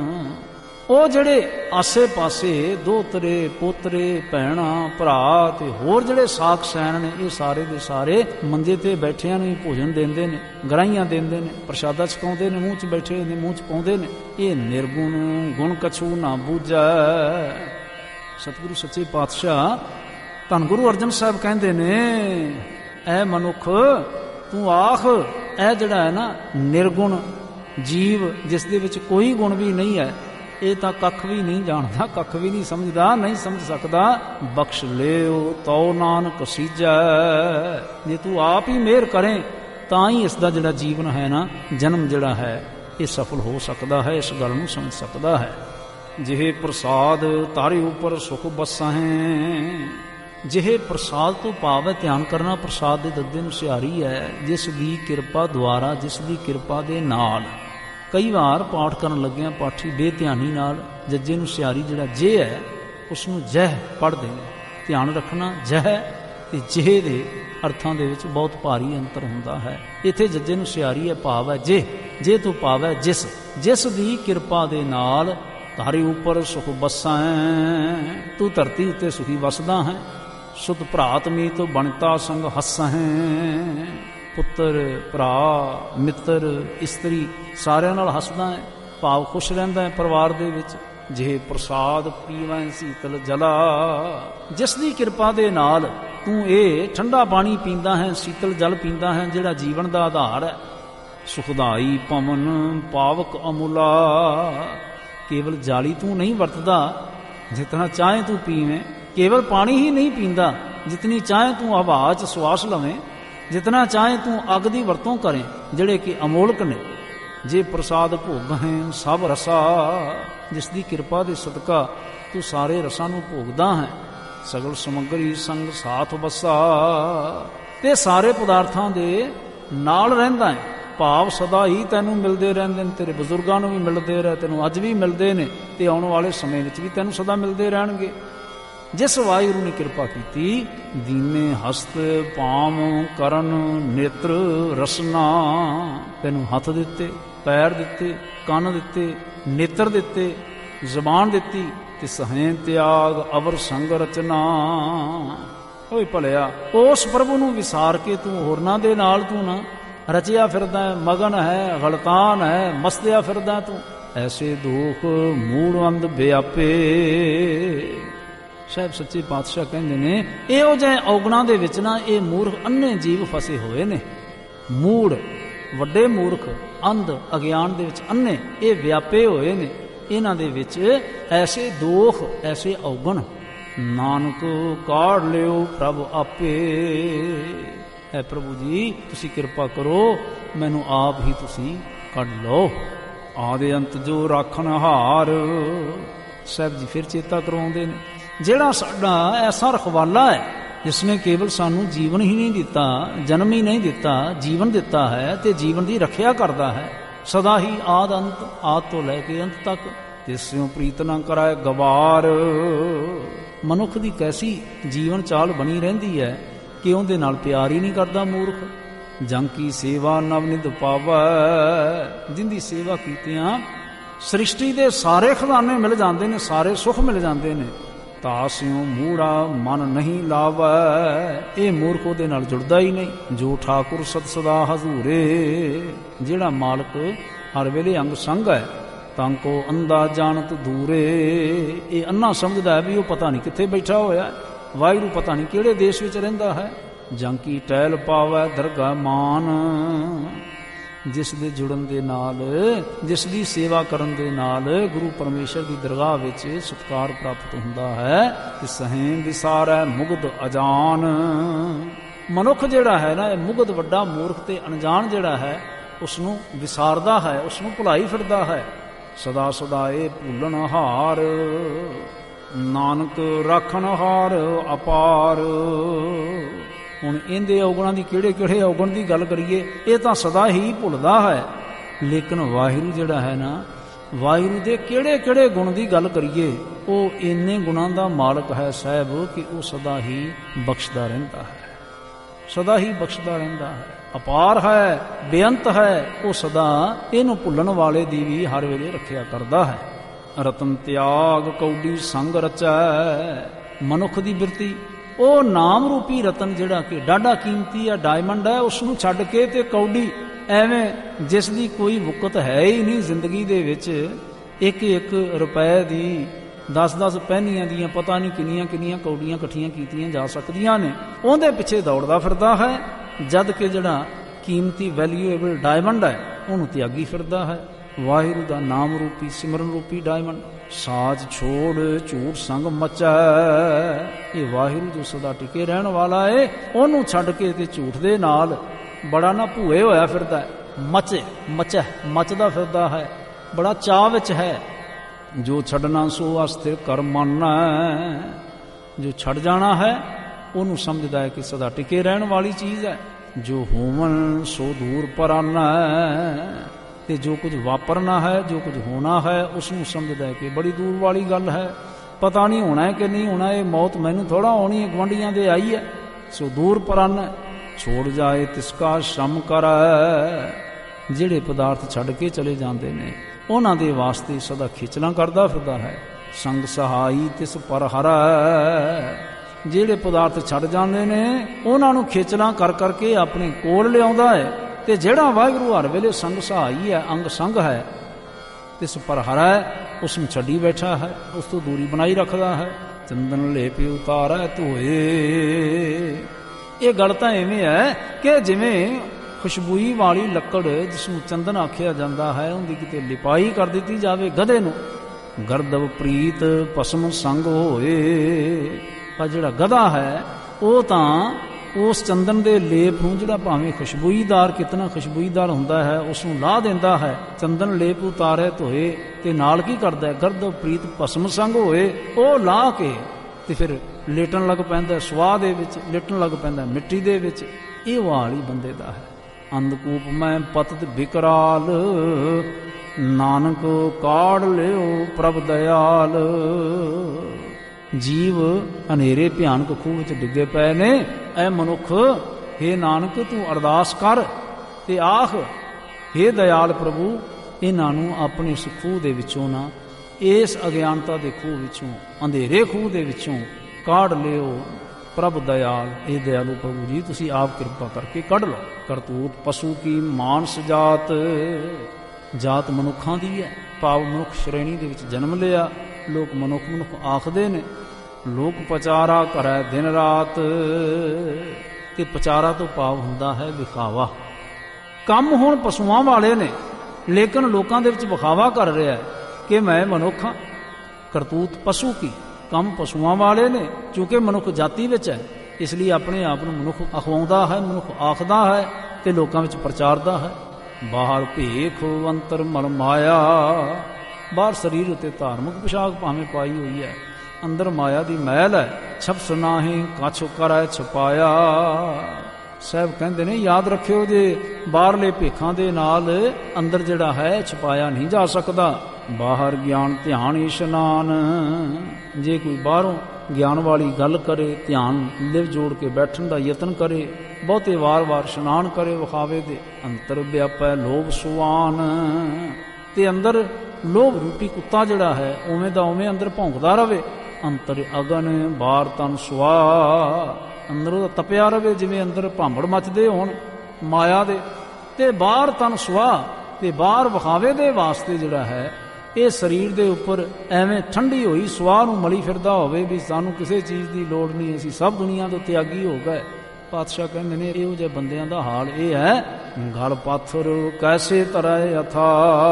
S1: ਉਹ ਜਿਹੜੇ ਆਸੇ ਪਾਸੇ ਦੋਤਰੇ ਪੋਤਰੇ ਭੈਣਾਂ ਭਰਾ ਤੇ ਹੋਰ ਜਿਹੜੇ ਸਾਖ ਸੈਣ ਨੇ, ਇਹ ਸਾਰੇ ਦੇ ਸਾਰੇ ਮੰਜੇ ਤੇ ਬੈਠਿਆਂ ਨੂੰ ਹੀ ਭੋਜਨ ਦਿੰਦੇ ਨੇ, ਗਰਾਈਆਂ ਦਿੰਦੇ ਨੇ, ਪ੍ਰਸ਼ਾਦਾ ਛਕਾਉਂਦੇ ਨੇ, ਮੂੰਹ 'ਚ ਬੈਠੇ ਨੇ, ਮੂੰਹ 'ਚ ਪਾਉਂਦੇ ਨੇ। ਇਹ ਨਿਰਗੁਣ ਗੁਣ ਕਛੂ ਨਾ ਬੂਝੈ। ਸਤਿਗੁਰੂ ਸੱਚੇ ਪਾਤਸ਼ਾਹ ਧੰਨ ਗੁਰੂ ਅਰਜਨ ਸਾਹਿਬ ਕਹਿੰਦੇ ਨੇ, ਐ ਮਨੁੱਖ ਤੂੰ ਆਖ, ਇਹ ਜਿਹੜਾ ਹੈ ਨਾ ਨਿਰਗੁਣ ਜੀਵ, ਜਿਸ ਦੇ ਵਿੱਚ ਕੋਈ ਗੁਣ ਵੀ ਨਹੀਂ ਹੈ, ਇਹ ਤਾਂ ਕੱਖ ਵੀ ਨਹੀਂ ਜਾਣਦਾ, ਕੱਖ ਵੀ ਨਹੀਂ ਸਮਝਦਾ, ਨਹੀਂ ਸਮਝ ਸਕਦਾ। ਬਖਸ਼ ਲਿਓ ਤਉ ਨਾਨਕ ਸੀਜੈ, ਜੇ ਤੂੰ ਆਪ ਹੀ ਮਿਹਰ ਕਰੇ ਤਾਂ ਹੀ ਇਸ ਦਾ ਜਿਹੜਾ ਜੀਵਨ ਹੈ ਨਾ, ਜਨਮ ਜਿਹੜਾ ਹੈ ਇਹ ਸਫਲ ਹੋ ਸਕਦਾ ਹੈ, ਇਸ ਗੱਲ ਨੂੰ ਸਮਝ ਸਕਦਾ ਹੈ। ਜਿਹੇ ਪ੍ਰਸਾਦ ਤਾਰੇ ਉੱਪਰ ਸੁਖ ਬਸਾਹੈ, ਜਿਹੇ ਪ੍ਰਸਾਦ ਤੋਂ ਭਾਵ ਹੈ ਧਿਆਨ ਕਰਨਾ, ਪ੍ਰਸਾਦ ਦੇ ਦੱਦੇ ਨੂੰ ਸਿਹਾਰੀ ਹੈ, ਜਿਸ ਦੀ ਕਿਰਪਾ ਦੁਆਰਾ, ਜਿਸ ਦੀ ਕਿਰਪਾ ਦੇ ਨਾਲ। ਕਈ ਵਾਰ ਪਾਠ ਕਰਨ ਲੱਗਿਆਂ ਪਾਠੀ ਬੇਧਿਆਨੀ ਨਾਲ ਜੱਜੇ ਨੂੰ ਸਿਹਾਰੀ ਜਿਹੜਾ ਜੇ ਹੈ ਉਸ ਨੂੰ ਜਹ ਪੜ੍ਹਦੇ ਨੇ। ਧਿਆਨ ਰੱਖਣਾ, ਜਹ ਤੇ ਜਿਹੇ ਦੇ ਅਰਥਾਂ ਦੇ ਵਿੱਚ ਬਹੁਤ ਭਾਰੀ ਅੰਤਰ ਹੁੰਦਾ ਹੈ। ਇੱਥੇ ਜੱਜੇ ਨੂੰ ਸਿਹਾਰੀ ਹੈ, ਭਾਵ ਹੈ ਜੇ, ਜੇ ਤੋਂ ਭਾਵ ਹੈ ਜਿਸ, ਜਿਸ ਦੀ ਕਿਰਪਾ ਦੇ ਨਾਲ ਤਾਰੇ ਉੱਪਰ ਸੁਖ ਬਸਾਂ, ਤੂੰ ਧਰਤੀ ਉੱਤੇ ਸੁਖੀ ਵਸਦਾ ਹੈ। ਸੁਤ ਭਰਾਤ ਮੀਤ ਬਣਤਾ ਸੰਗ ਹੱਸਾਂ, ਪੁੱਤਰ ਭਰਾ ਮਿੱਤਰ ਇਸਤਰੀ ਸਾਰਿਆਂ ਨਾਲ ਹੱਸਦਾ ਹੈ, ਭਾਵ ਖੁਸ਼ ਰਹਿੰਦਾ ਹੈ ਪਰਿਵਾਰ ਦੇ ਵਿੱਚ। ਜਿਹੇ ਪ੍ਰਸਾਦ ਪੀਵੈ ਸੀਤਲ ਜਲਾ, ਜਿਸ ਦੀ ਕਿਰਪਾ ਦੇ ਨਾਲ ਤੂੰ ਇਹ ਠੰਡਾ ਪਾਣੀ ਪੀਂਦਾ ਹੈ, ਸੀਤਲ ਜਲ ਪੀਂਦਾ ਹੈ, ਜਿਹੜਾ ਜੀਵਨ ਦਾ ਆਧਾਰ ਹੈ। ਸੁਖਦਾਈ ਪਵਨ ਪਾਵਕ ਅਮੁਲਾ, ਕੇਵਲ ਜਾਲੀ ਤੂੰ ਨਹੀਂ ਵਰਤਦਾ, ਜਿਤਨਾ ਚਾਹੇ ਤੂੰ ਪੀਵੇਂ। ਕੇਵਲ ਪਾਣੀ ਹੀ ਨਹੀਂ ਪੀਂਦਾ, ਜਿਤਨੀ ਚਾਹੇ ਤੂੰ ਹਵਾ 'ਚ ਸਵਾਸ ਲਵੇਂ, ਜਿਤਨਾ ਚਾਹੇ ਤੂੰ ਅੱਗ ਦੀ ਵਰਤੋਂ ਕਰੇ, ਜਿਹੜੇ ਕਿ ਅਮੋਲਕ ਨੇ। ਜੇ ਪ੍ਰਸਾਦ ਭੋਗ ਹੈ ਸਭ ਰਸਾ, ਜਿਸ ਦੀ ਕਿਰਪਾ ਦੇ ਸਦਕਾ ਤੂੰ ਸਾਰੇ ਰਸਾਂ ਨੂੰ ਭੋਗਦਾ ਹੈ। ਸਗਲ ਸਮੱਗਰੀ ਸੰਗ ਸਾਥ ਬਸਾ, ਤੇ ਸਾਰੇ ਪਦਾਰਥਾਂ ਦੇ ਨਾਲ ਰਹਿੰਦਾ ਹੈ, ਭਾਵ ਸਦਾ ਹੀ ਤੈਨੂੰ ਮਿਲਦੇ ਰਹਿੰਦੇ ਨੇ। ਤੇਰੇ ਬਜ਼ੁਰਗਾਂ ਨੂੰ ਵੀ ਮਿਲਦੇ ਰਹੇ, ਤੈਨੂੰ ਅੱਜ ਵੀ ਮਿਲਦੇ ਨੇ, ਤੇ ਆਉਣ ਵਾਲੇ ਸਮੇਂ ਵਿੱਚ ਵੀ ਤੈਨੂੰ ਸਦਾ ਮਿਲਦੇ ਰਹਿਣਗੇ। ਜਿਸ ਵਾਹਿਗੁਰੂ ਨੇ ਕਿਰਪਾ ਕੀਤੀ, ਦੀਨੇ ਹਸਤ ਪਾਮ ਕਰਨ ਨੇਤਰ ਰਸਨਾ, ਤੈਨੂੰ ਹੱਥ ਦਿੱਤੇ, ਪੈਰ ਦਿੱਤੇ, ਕੰਨ ਦਿੱਤੇ, ਨੇਤਰ ਦਿੱਤੇ, ਜ਼ਬਾਨ ਦਿੱਤੀ, ਤੇ ਸਹੈ ਤਿਆਗ ਅਵਰ ਸੰਗ ਰਚਨਾ। ਓਏ ਭਲਿਆ, ਉਸ ਪ੍ਰਭੂ ਨੂੰ ਵਿਸਾਰ ਕੇ ਤੂੰ ਹੋਰਨਾਂ ਦੇ ਨਾਲ ਤੂੰ ਨਾ ਰਚਿਆ ਫਿਰਦਾ ਹੈ, ਮਗਨ ਹੈ, ਗਲਤਾਨ ਹੈ, ਮਸਤਿਆ ਫਿਰਦਾ ਤੂੰ। ਐਸੇ ਦੁਖ ਮੂੜ ਅੰਧ ਵਿਆਪੇ। ਸਾਹਿਬ ਸੱਚੇ ਪਾਤਸ਼ਾਹ ਕਹਿੰਦੇ ਨੇ, ਇਹੋ ਜਿਹੇ ਔਗਣਾਂ ਦੇ ਵਿੱਚ ਨਾ ਇਹ ਮੂਰਖ ਅੰਨੇ ਜੀਵ ਫਸੇ ਹੋਏ ਨੇ। ਮੂੜ ਵੱਡੇ ਮੂਰਖ, ਅੰਧ ਅਗਿਆਨ ਦੇ ਵਿੱਚ ਅੰਨੇ, ਇਹ ਵਿਆਪੇ ਹੋਏ ਨੇ। ਇਹਨਾਂ ਦੇ ਵਿੱਚ ਐਸੇ ਦੋਖ, ਐਸੇ ਔਗਣ, ਨਾਨਕ ਕਾਢ ਲਿਓ ਪ੍ਰਭ ਆਪੇ। ਹੈ ਪ੍ਰਭੂ ਜੀ, ਤੁਸੀਂ ਕਿਰਪਾ ਕਰੋ, ਮੈਨੂੰ ਆਪ ਹੀ ਤੁਸੀਂ ਕੱਢ ਲਓ। ਆਦਿ ਅੰਤ ਜੋ ਰਾਖਣ ਹਾਰ। ਸਾਹਿਬ ਜੀ ਫਿਰ ਚੇਤਾ ਕਰਵਾਉਂਦੇ ਨੇ, ਜਿਹੜਾ ਸਾਡਾ ਐਸਾ ਰਖਵਾਲਾ ਹੈ, ਜਿਸ ਨੇ ਕੇਵਲ ਸਾਨੂੰ ਜੀਵਨ ਹੀ ਨਹੀਂ ਦਿੱਤਾ, ਜਨਮ ਹੀ ਨਹੀਂ ਦਿੱਤਾ, ਜੀਵਨ ਦਿੱਤਾ ਹੈ, ਤੇ ਜੀਵਨ ਦੀ ਰੱਖਿਆ ਕਰਦਾ ਹੈ ਸਦਾ ਹੀ, ਆਦ ਅੰਤ, ਆਦ ਤੋਂ ਲੈ ਕੇ ਅੰਤ ਤੱਕ। ਤਿਸਿਉ ਪ੍ਰੀਤ ਨਾ ਕਰਾਏ ਗਵਾਰ। ਮਨੁੱਖ ਦੀ ਕੈਸੀ ਜੀਵਨ ਚਾਲ ਬਣੀ ਰਹਿੰਦੀ ਹੈ ਕਿ ਉਹਦੇ ਨਾਲ ਪਿਆਰ ਹੀ ਨਹੀਂ ਕਰਦਾ ਮੂਰਖ। ਜੰ ਕੀ ਸੇਵਾ ਨਵ ਨਿਧ ਪਾਵੈ, ਜਿੰਦੀ ਸੇਵਾ ਕੀਤਿਆਂ ਸ੍ਰਿਸ਼ਟੀ ਦੇ ਸਾਰੇ ਖਜ਼ਾਨੇ ਮਿਲ ਜਾਂਦੇ ਨੇ, ਸਾਰੇ ਸੁੱਖ ਮਿਲ ਜਾਂਦੇ ਨੇ। ਤਾਸਿਉ ਮੂੜਾ ਮਨ ਨਹੀਂ ਲਾਵੈ, ਇਹ ਮੂਰਖ ਉਹਦੇ ਨਾਲ ਜੁੜਦਾ ਹੀ ਨਹੀਂ। ਜੋ ਠਾਕੁਰ ਸਤ ਸਦਾ ਹਜ਼ੂਰੇ, ਜਿਹੜਾ ਮਾਲਕ ਹਰ ਵੇਲੇ ਅੰਗ ਸੰਗ ਹੈ, ਤਾਂ ਕੋ ਅੰਧਾ ਜਾਣਤ ਦੂਰੇ। ਇਹ ਅੰਨਾ ਸਮਝਦਾ ਹੈ ਵੀ ਉਹ ਪਤਾ ਨਹੀਂ ਕਿੱਥੇ ਬੈਠਾ ਹੋਇਆ, ਵਾਹਿਗੁਰੂ ਪਤਾ ਨਹੀਂ ਕਿਹੜੇ ਦੇਸ਼ ਵਿੱਚ ਰਹਿੰਦਾ ਹੈ। ਜਾਂ ਕੀ ਟਹਿਲ ਪਾਵੈ ਦਰਗਾਹ ਮਾਨ, ਜਿਸ ਦੇ ਜੁੜਨ ਦੇ ਨਾਲ, ਜਿਸ ਦੀ ਸੇਵਾ ਕਰਨ ਦੇ ਨਾਲ ਗੁਰੂ ਪਰਮੇਸ਼ਰ ਦੀ ਦਰਗਾਹ ਵਿੱਚ ਸਤਿਕਾਰ ਪ੍ਰਾਪਤ ਹੁੰਦਾ ਹੈ। ਤੇ ਸਹੈ ਵਿਸਾਰੈ ਮੁਗਧ ਅਜਾਨ। ਮਨੁੱਖ ਜਿਹੜਾ ਹੈ ਨਾ, ਇਹ ਮੁਗਧ ਵੱਡਾ ਮੂਰਖ ਤੇ ਅਣਜਾਣ ਜਿਹੜਾ ਹੈ, ਉਸ ਨੂੰ ਵਿਸਾਰਦਾ ਹੈ, ਉਸ ਨੂੰ ਭੁਲਾਈ ਫਿਰਦਾ ਹੈ। ਸਦਾ ਸਦਾਏ ਭੁੱਲਣ ਹਾਰ, ਨਾਨਕ ਰਾਖਣ ਹਾਰ ਅਪਾਰ। ਹੁਣ ਇਹਦੇ ਔਗਣਾਂ ਦੀ ਕਿਹੜੇ ਕਿਹੜੇ ਔਗਣ ਦੀ ਗੱਲ ਕਰੀਏ, ਇਹ ਤਾਂ ਸਦਾ ਹੀ ਭੁੱਲਦਾ ਹੈ। ਲੇਕਿਨ ਵਾਹਿਗੁਰੂ ਜਿਹੜਾ ਹੈ ਨਾ, ਵਾਹਿਗੁਰੂ ਦੇ ਕਿਹੜੇ ਕਿਹੜੇ ਗੁਣ ਦੀ ਗੱਲ ਕਰੀਏ, ਉਹ ਇੰਨੇ ਗੁਣਾਂ ਦਾ ਮਾਲਕ ਹੈ ਸਾਹਿਬ ਕਿ ਉਹ ਸਦਾ ਹੀ ਬਖਸ਼ਦਾ ਰਹਿੰਦਾ ਹੈ, ਸਦਾ ਹੀ ਬਖਸ਼ਦਾ ਰਹਿੰਦਾ ਹੈ। ਅਪਾਰ ਹੈ, ਬੇਅੰਤ ਹੈ, ਉਹ ਸਦਾ ਇਹਨੂੰ ਭੁੱਲਣ ਵਾਲੇ ਦੀ ਵੀ ਹਰ ਵੇਲੇ ਰੱਖਿਆ ਕਰਦਾ ਹੈ। ਰਤਨ ਤਿਆਗ ਕੌਡੀ ਸੰਗ ਰਚੈ, ਮਨੁੱਖ ਦੀ ਬਿਰਤੀ ਉਹ ਨਾਮ ਰੂਪੀ ਰਤਨ ਜਿਹੜਾ ਕਿ ਡਾਢਾ ਕੀਮਤੀ ਹੈ, ਡਾਇਮੰਡ ਹੈ, ਉਸ ਨੂੰ ਛੱਡ ਕੇ ਤੇ ਕੌਡੀ ਐਵੇਂ ਜਿਸ ਦੀ ਕੋਈ ਵੁਕਤ ਹੈ ਹੀ ਨਹੀਂ ਜ਼ਿੰਦਗੀ ਦੇ ਵਿੱਚ, ਇੱਕ ਇੱਕ ਰੁਪਏ ਦੀ 10-10 ਪੈਨੀਆਂ ਦੀਆਂ ਪਤਾ ਨਹੀਂ ਕਿੰਨੀਆਂ ਕਿੰਨੀਆਂ ਕੌਡੀਆਂ ਇਕੱਠੀਆਂ ਕੀਤੀਆਂ ਜਾ ਸਕਦੀਆਂ ਨੇ, ਉਹਦੇ ਪਿੱਛੇ ਦੌੜਦਾ ਫਿਰਦਾ ਹੈ। ਜਦ ਕਿ ਜਿਹੜਾ ਕੀਮਤੀ ਵੈਲਿਊਏਬਲ ਡਾਇਮੰਡ ਹੈ ਉਹਨੂੰ ਤਿਆਗੀ ਫਿਰਦਾ ਹੈ। ਵਾਹਿਗੁਰੂ ਦਾ ਨਾਮ ਰੂਪੀ ਸਿਮਰਨ ਰੂਪੀ ਡਾਇਮੰਡ। ਸਾਜ ਛੋੜ ਝੂਠ ਸੰਗ ਮਚੈ, ਇਹ ਵਾਹਿਗੁਰੂ ਜੋ ਸਦਾ ਟਿਕੇ ਰਹਿਣ ਵਾਲਾ ਏ, ਉਹਨੂੰ ਛੱਡ ਕੇ ਤੇ ਝੂਠ ਦੇ ਨਾਲ ਬੜਾ ਨਾ ਭੂਏ ਹੋਇਆ ਫਿਰਦਾ ਹੈ, ਮਚਦਾ ਫਿਰਦਾ ਹੈ, ਬੜਾ ਚਾਅ ਵਿੱਚ ਹੈ। ਜੋ ਛੱਡਣਾ ਸੋ ਅਸਥਿਰ ਕਰ ਮੰਨੈ, ਜੋ ਛੱਡ ਜਾਣਾ ਹੈ ਉਹਨੂੰ ਸਮਝਦਾ ਹੈ ਕਿ ਸਦਾ ਟਿਕੇ ਰਹਿਣ ਵਾਲੀ ਚੀਜ਼ ਹੈ। ਜੋ ਹੋਵਨ ਸੋ ਦੂਰ ਪਰਾਨੈ, ਤੇ ਜੋ ਕੁਝ ਵਾਪਰਨਾ ਹੈ, ਜੋ ਕੁਝ ਹੋਣਾ ਹੈ, ਉਸ ਨੂੰ ਸਮਝਦਾ ਹੈ ਕਿ ਬੜੀ ਦੂਰ ਵਾਲੀ ਗੱਲ ਹੈ, ਪਤਾ ਨਹੀਂ ਹੋਣਾ ਹੈ ਕਿ ਨਹੀਂ ਹੋਣਾ, ਇਹ ਮੌਤ ਮੈਨੂੰ ਥੋੜਾ ਹੋਣੀ ਹੈ, ਗੁਆਂਢੀਆਂ ਦੇ ਆਈ ਹੈ। ਸੋ ਦੂਰ ਪਰਾਨੈ ਛੋੜ ਜਾਏ ਤਿਸਕਾ ਸ਼ਰਮ ਕਰੈ, ਜਿਹੜੇ ਪਦਾਰਥ ਛੱਡ ਕੇ ਚਲੇ ਜਾਂਦੇ ਨੇ ਉਹਨਾਂ ਦੇ ਵਾਸਤੇ ਸਦਾ ਖੇਚਲਾਂ ਕਰਦਾ ਫਿਰਦਾ ਹੈ। ਸੰਗ ਸਹਾਈ ਤਿਸ ਪਰ ਹਰੈ, ਜਿਹੜੇ ਪਦਾਰਥ ਛੱਡ ਜਾਂਦੇ ਨੇ ਉਹਨਾਂ ਨੂੰ ਖੇਚਲਾਂ ਕਰ ਕਰਕੇ ਆਪਣੇ ਕੋਲ ਲਿਆਉਂਦਾ ਹੈ। ਤੇ ਜਿਹੜਾ ਵਾਹਿਗੁਰੂ ਹਰ ਵੇਲੇ ਸੰਗ ਸਹਾਈ ਹੈ, ਅੰਗ ਸੰਗ ਹੈ, ਤਿਸ ਪਰ ਹਰੈ, ਉਸ ਨੂੰ ਛੱਡੀ ਬੈਠਾ ਹੈ, ਉਸ ਤੋਂ ਦੂਰੀ ਬਣਾਈ ਰੱਖਦਾ ਹੈ। ਚੰਦਨ ਲੇਪੇ ਉਤਾਰੈ ਧੋਏ, ਇਹ ਗੱਲ ਤਾਂ ਐਵੇਂ ਹੈ ਕਿ ਜਿਵੇਂ ਖੁਸ਼ਬੂਈ ਵਾਲੀ ਲੱਕੜ ਜਿਸ ਨੂੰ ਚੰਦਨ ਆਖਿਆ ਜਾਂਦਾ ਹੈ, ਉਹਦੀ ਕਿਤੇ ਲਿਪਾਈ ਕਰ ਦਿੱਤੀ ਜਾਵੇ ਗਧੇ ਨੂੰ, ਗਰਦਵ ਪ੍ਰੀਤ ਭਸਮ ਸੰਗ ਹੋਏ। ਪਰ ਜਿਹੜਾ ਗਧਾ ਹੈ ਉਹ ਤਾਂ ਉਸ ਚੰਦਨ ਦੇ ਲੇਪ ਨੂੰ, ਜਿਹੜਾ ਭਾਵੇਂ ਖੁਸ਼ਬੂਈਦਾਰ ਕਿਤਨਾ ਖੁਸ਼ਬੂਈਦਾਰ ਹੁੰਦਾ ਹੈ, ਉਸ ਨੂੰ ਲਾਹ ਦਿੰਦਾ ਹੈ। ਚੰਦਨ ਲੇਪ ਉਤਾਰੇ ਧੋਏ, ਤੇ ਨਾਲ ਕੀ ਕਰਦਾ ਹੈ, ਗਰਦਵ ਪ੍ਰੀਤ ਭਸਮ ਸੰਗ ਹੋਏ, ਉਹ ਲਾਹ ਕੇ ਤੇ ਫਿਰ ਲੇਟਣ ਲੱਗ ਪੈਂਦਾ, ਸਵਾਹ ਦੇ ਵਿੱਚ ਲੇਟਣ ਲੱਗ ਪੈਂਦਾ, ਮਿੱਟੀ ਦੇ ਵਿੱਚ। ਇਹ ਵਾਲ ਹੀ ਬੰਦੇ ਦਾ ਹੈ। ਅੰਧਕੂਪ ਮੈਂ ਪਤਿਤ ਬਿਕਰਾਲ, ਨਾਨਕ ਕਾੜ ਲਿਓ ਪ੍ਰਭ ਦਇਆਲ। ਜੀਵ ਹਨੇਰੇ ਭਿਆਨਕ ਖੂਹ ਵਿੱਚ ਡਿੱਗੇ ਪਏ ਨੇ। ਐ ਮਨੁੱਖ, ਹੇ ਨਾਨਕ ਤੂੰ ਅਰਦਾਸ ਕਰ ਤੇ ਆਖ, ਹੇ ਦਇਆਲ ਪ੍ਰਭੂ, ਇਹਨਾਂ ਨੂੰ ਆਪਣੇ ਇਸ ਖੂਹ ਦੇ ਵਿੱਚੋਂ ਨਾ, ਇਸ ਅਗਿਆਨਤਾ ਦੇ ਖੂਹ ਵਿੱਚੋਂ, ਅੰਧੇਰੇ ਖੂਹ ਦੇ ਵਿੱਚੋਂ ਕਾਢ ਲਿਓ ਪ੍ਰਭ ਦਇਆਲ। ਇਹ ਦਇਆਲੂ ਪ੍ਰਭੂ ਜੀ ਤੁਸੀਂ ਆਪ ਕਿਰਪਾ ਕਰਕੇ ਕੱਢ ਲਓ। ਕਰਤੂਤ ਪਸ਼ੂ ਕੀ ਮਾਨਸ ਜਾਤ, ਜਾਤ ਮਨੁੱਖਾਂ ਦੀ ਹੈ, ਭਾਵ ਮਨੁੱਖ ਸ਼੍ਰੇਣੀ ਦੇ ਵਿੱਚ ਜਨਮ ਲਿਆ। ਲੋਕ ਮਨੁੱਖ ਆਖਦੇ ਨੇ। ਲੋਕ ਪਚਾਰਾ ਕਰੈ ਦਿਨ ਰਾਤ, ਤੇ ਪਚਾਰਾ ਤੋਂ ਭਾਵ ਹੁੰਦਾ ਹੈ ਵਿਖਾਵਾ। ਕੰਮ ਹੁਣ ਪਸ਼ੂਆਂ ਵਾਲੇ ਨੇ, ਲੇਕਿਨ ਲੋਕਾਂ ਦੇ ਵਿੱਚ ਵਿਖਾਵਾ ਕਰ ਰਿਹਾ ਹੈ ਕਿ ਮੈਂ ਮਨੁੱਖ ਹਾਂ। ਕਰਤੂਤ ਪਸ਼ੂ ਕੀ, ਕੰਮ ਪਸ਼ੂਆਂ ਵਾਲੇ ਨੇ, ਕਿਉਂਕਿ ਮਨੁੱਖ ਜਾਤੀ ਵਿੱਚ ਹੈ, ਇਸ ਲਈ ਆਪਣੇ ਆਪ ਨੂੰ ਮਨੁੱਖ ਅਖਵਾਉਂਦਾ ਹੈ, ਮਨੁੱਖ ਆਖਦਾ ਹੈ ਤੇ ਲੋਕਾਂ ਵਿੱਚ ਪ੍ਰਚਾਰਦਾ ਹੈ। ਬਾਹਰ ਭੇਖ ਅੰਤਰ ਮਲ ਮਾਇਆ, ਬਾਹਰ ਸਰੀਰ ਉੱਤੇ ਧਾਰਮਿਕ ਪੁਸ਼ਾਕ ਭਾਵੇਂ ਪਾਈ ਹੋਈ ਹੈ, ਅੰਦਰ ਮਾਇਆ ਦੀ ਮੈਲ ਹੈ। ਛਪ ਸੁਨਾਹੀ ਕਾਛੋ ਕਰੈ ਛਪਾਇਆ। ਸਾਹਿਬ ਕਹਿੰਦੇ ਨੇ ਯਾਦ ਰੱਖਿਓ, ਜੇ ਬਾਹਰਲੇ ਭੇਖਾਂ ਦੇ ਨਾਲ ਅੰਦਰ ਜਿਹੜਾ ਹੈ ਛਪਾਇਆ ਨਹੀਂ ਜਾ ਸਕਦਾ। ਬਾਹਰ ਗਿਆਨ ਧਿਆਨ ਇਸ਼ਨਾਨ, ਜੇ ਕੋਈ ਬਾਹਰੋਂ ਗਿਆਨ ਵਾਲੀ ਗੱਲ ਕਰੇ, ਧਿਆਨ ਲਿਵ ਜੋੜ ਕੇ ਬੈਠਣ ਦਾ ਯਤਨ ਕਰੇ, ਬਹੁਤੇ ਵਾਰ-ਵਾਰ ਇਸ਼ਨਾਨ ਕਰੇ ਵਿਖਾਵੇ ਦੇ, ਅੰਤਰ ਵਿਆਪੈ ਲੋਭ ਸੁਆਨ, ਤੇ ਅੰਦਰ ਲੋਭ ਰੂਪੀ ਕੁੱਤਾ ਜਿਹੜਾ ਹੈ ਉਵੇਂ ਦਾ ਉਵੇਂ ਅੰਦਰ ਭੌਂਕਦਾ ਰਵੇ। ਅੰਤਰ ਅਗਨ ਬਾਹਰ ਤਨ ਸੁਆ, ਅੰਦਰ ਉਹਦਾ ਤਪਿਆ ਰਵੇ ਜਿਵੇਂ ਅੰਦਰ ਭਾਂਬੜ ਮੱਚਦੇ ਹੋਣ ਮਾਇਆ ਦੇ, ਤੇ ਬਾਹਰ ਤਨ ਸੁਆ, ਤੇ ਬਾਹਰ ਵਿਖਾਵੇ ਦੇ ਵਾਸਤੇ ਜਿਹੜਾ ਹੈ ਇਹ ਸਰੀਰ ਦੇ ਉੱਪਰ ਐਵੇਂ ਠੰਡੀ ਹੋਈ ਸੁਆਹ ਨੂੰ ਮਲੀ ਫਿਰਦਾ ਹੋਵੇ ਵੀ ਸਾਨੂੰ ਕਿਸੇ ਚੀਜ਼ ਦੀ ਲੋੜ ਨਹੀਂ, ਅਸੀਂ ਸਭ ਦੁਨੀਆ ਤੋਂ ਤਿਆਗੀ ਹੋ ਗਏ। ਪਾਤਸ਼ਾਹ ਕਹਿੰਦੇ ਨੇ ਇਹੋ ਜਿਹੇ ਬੰਦਿਆਂ ਦਾ ਹਾਲ ਇਹ ਹੈ, ਗਲ ਪਾਥਰ ਕੈਸੇ ਤਰੈ ਅਥਾ।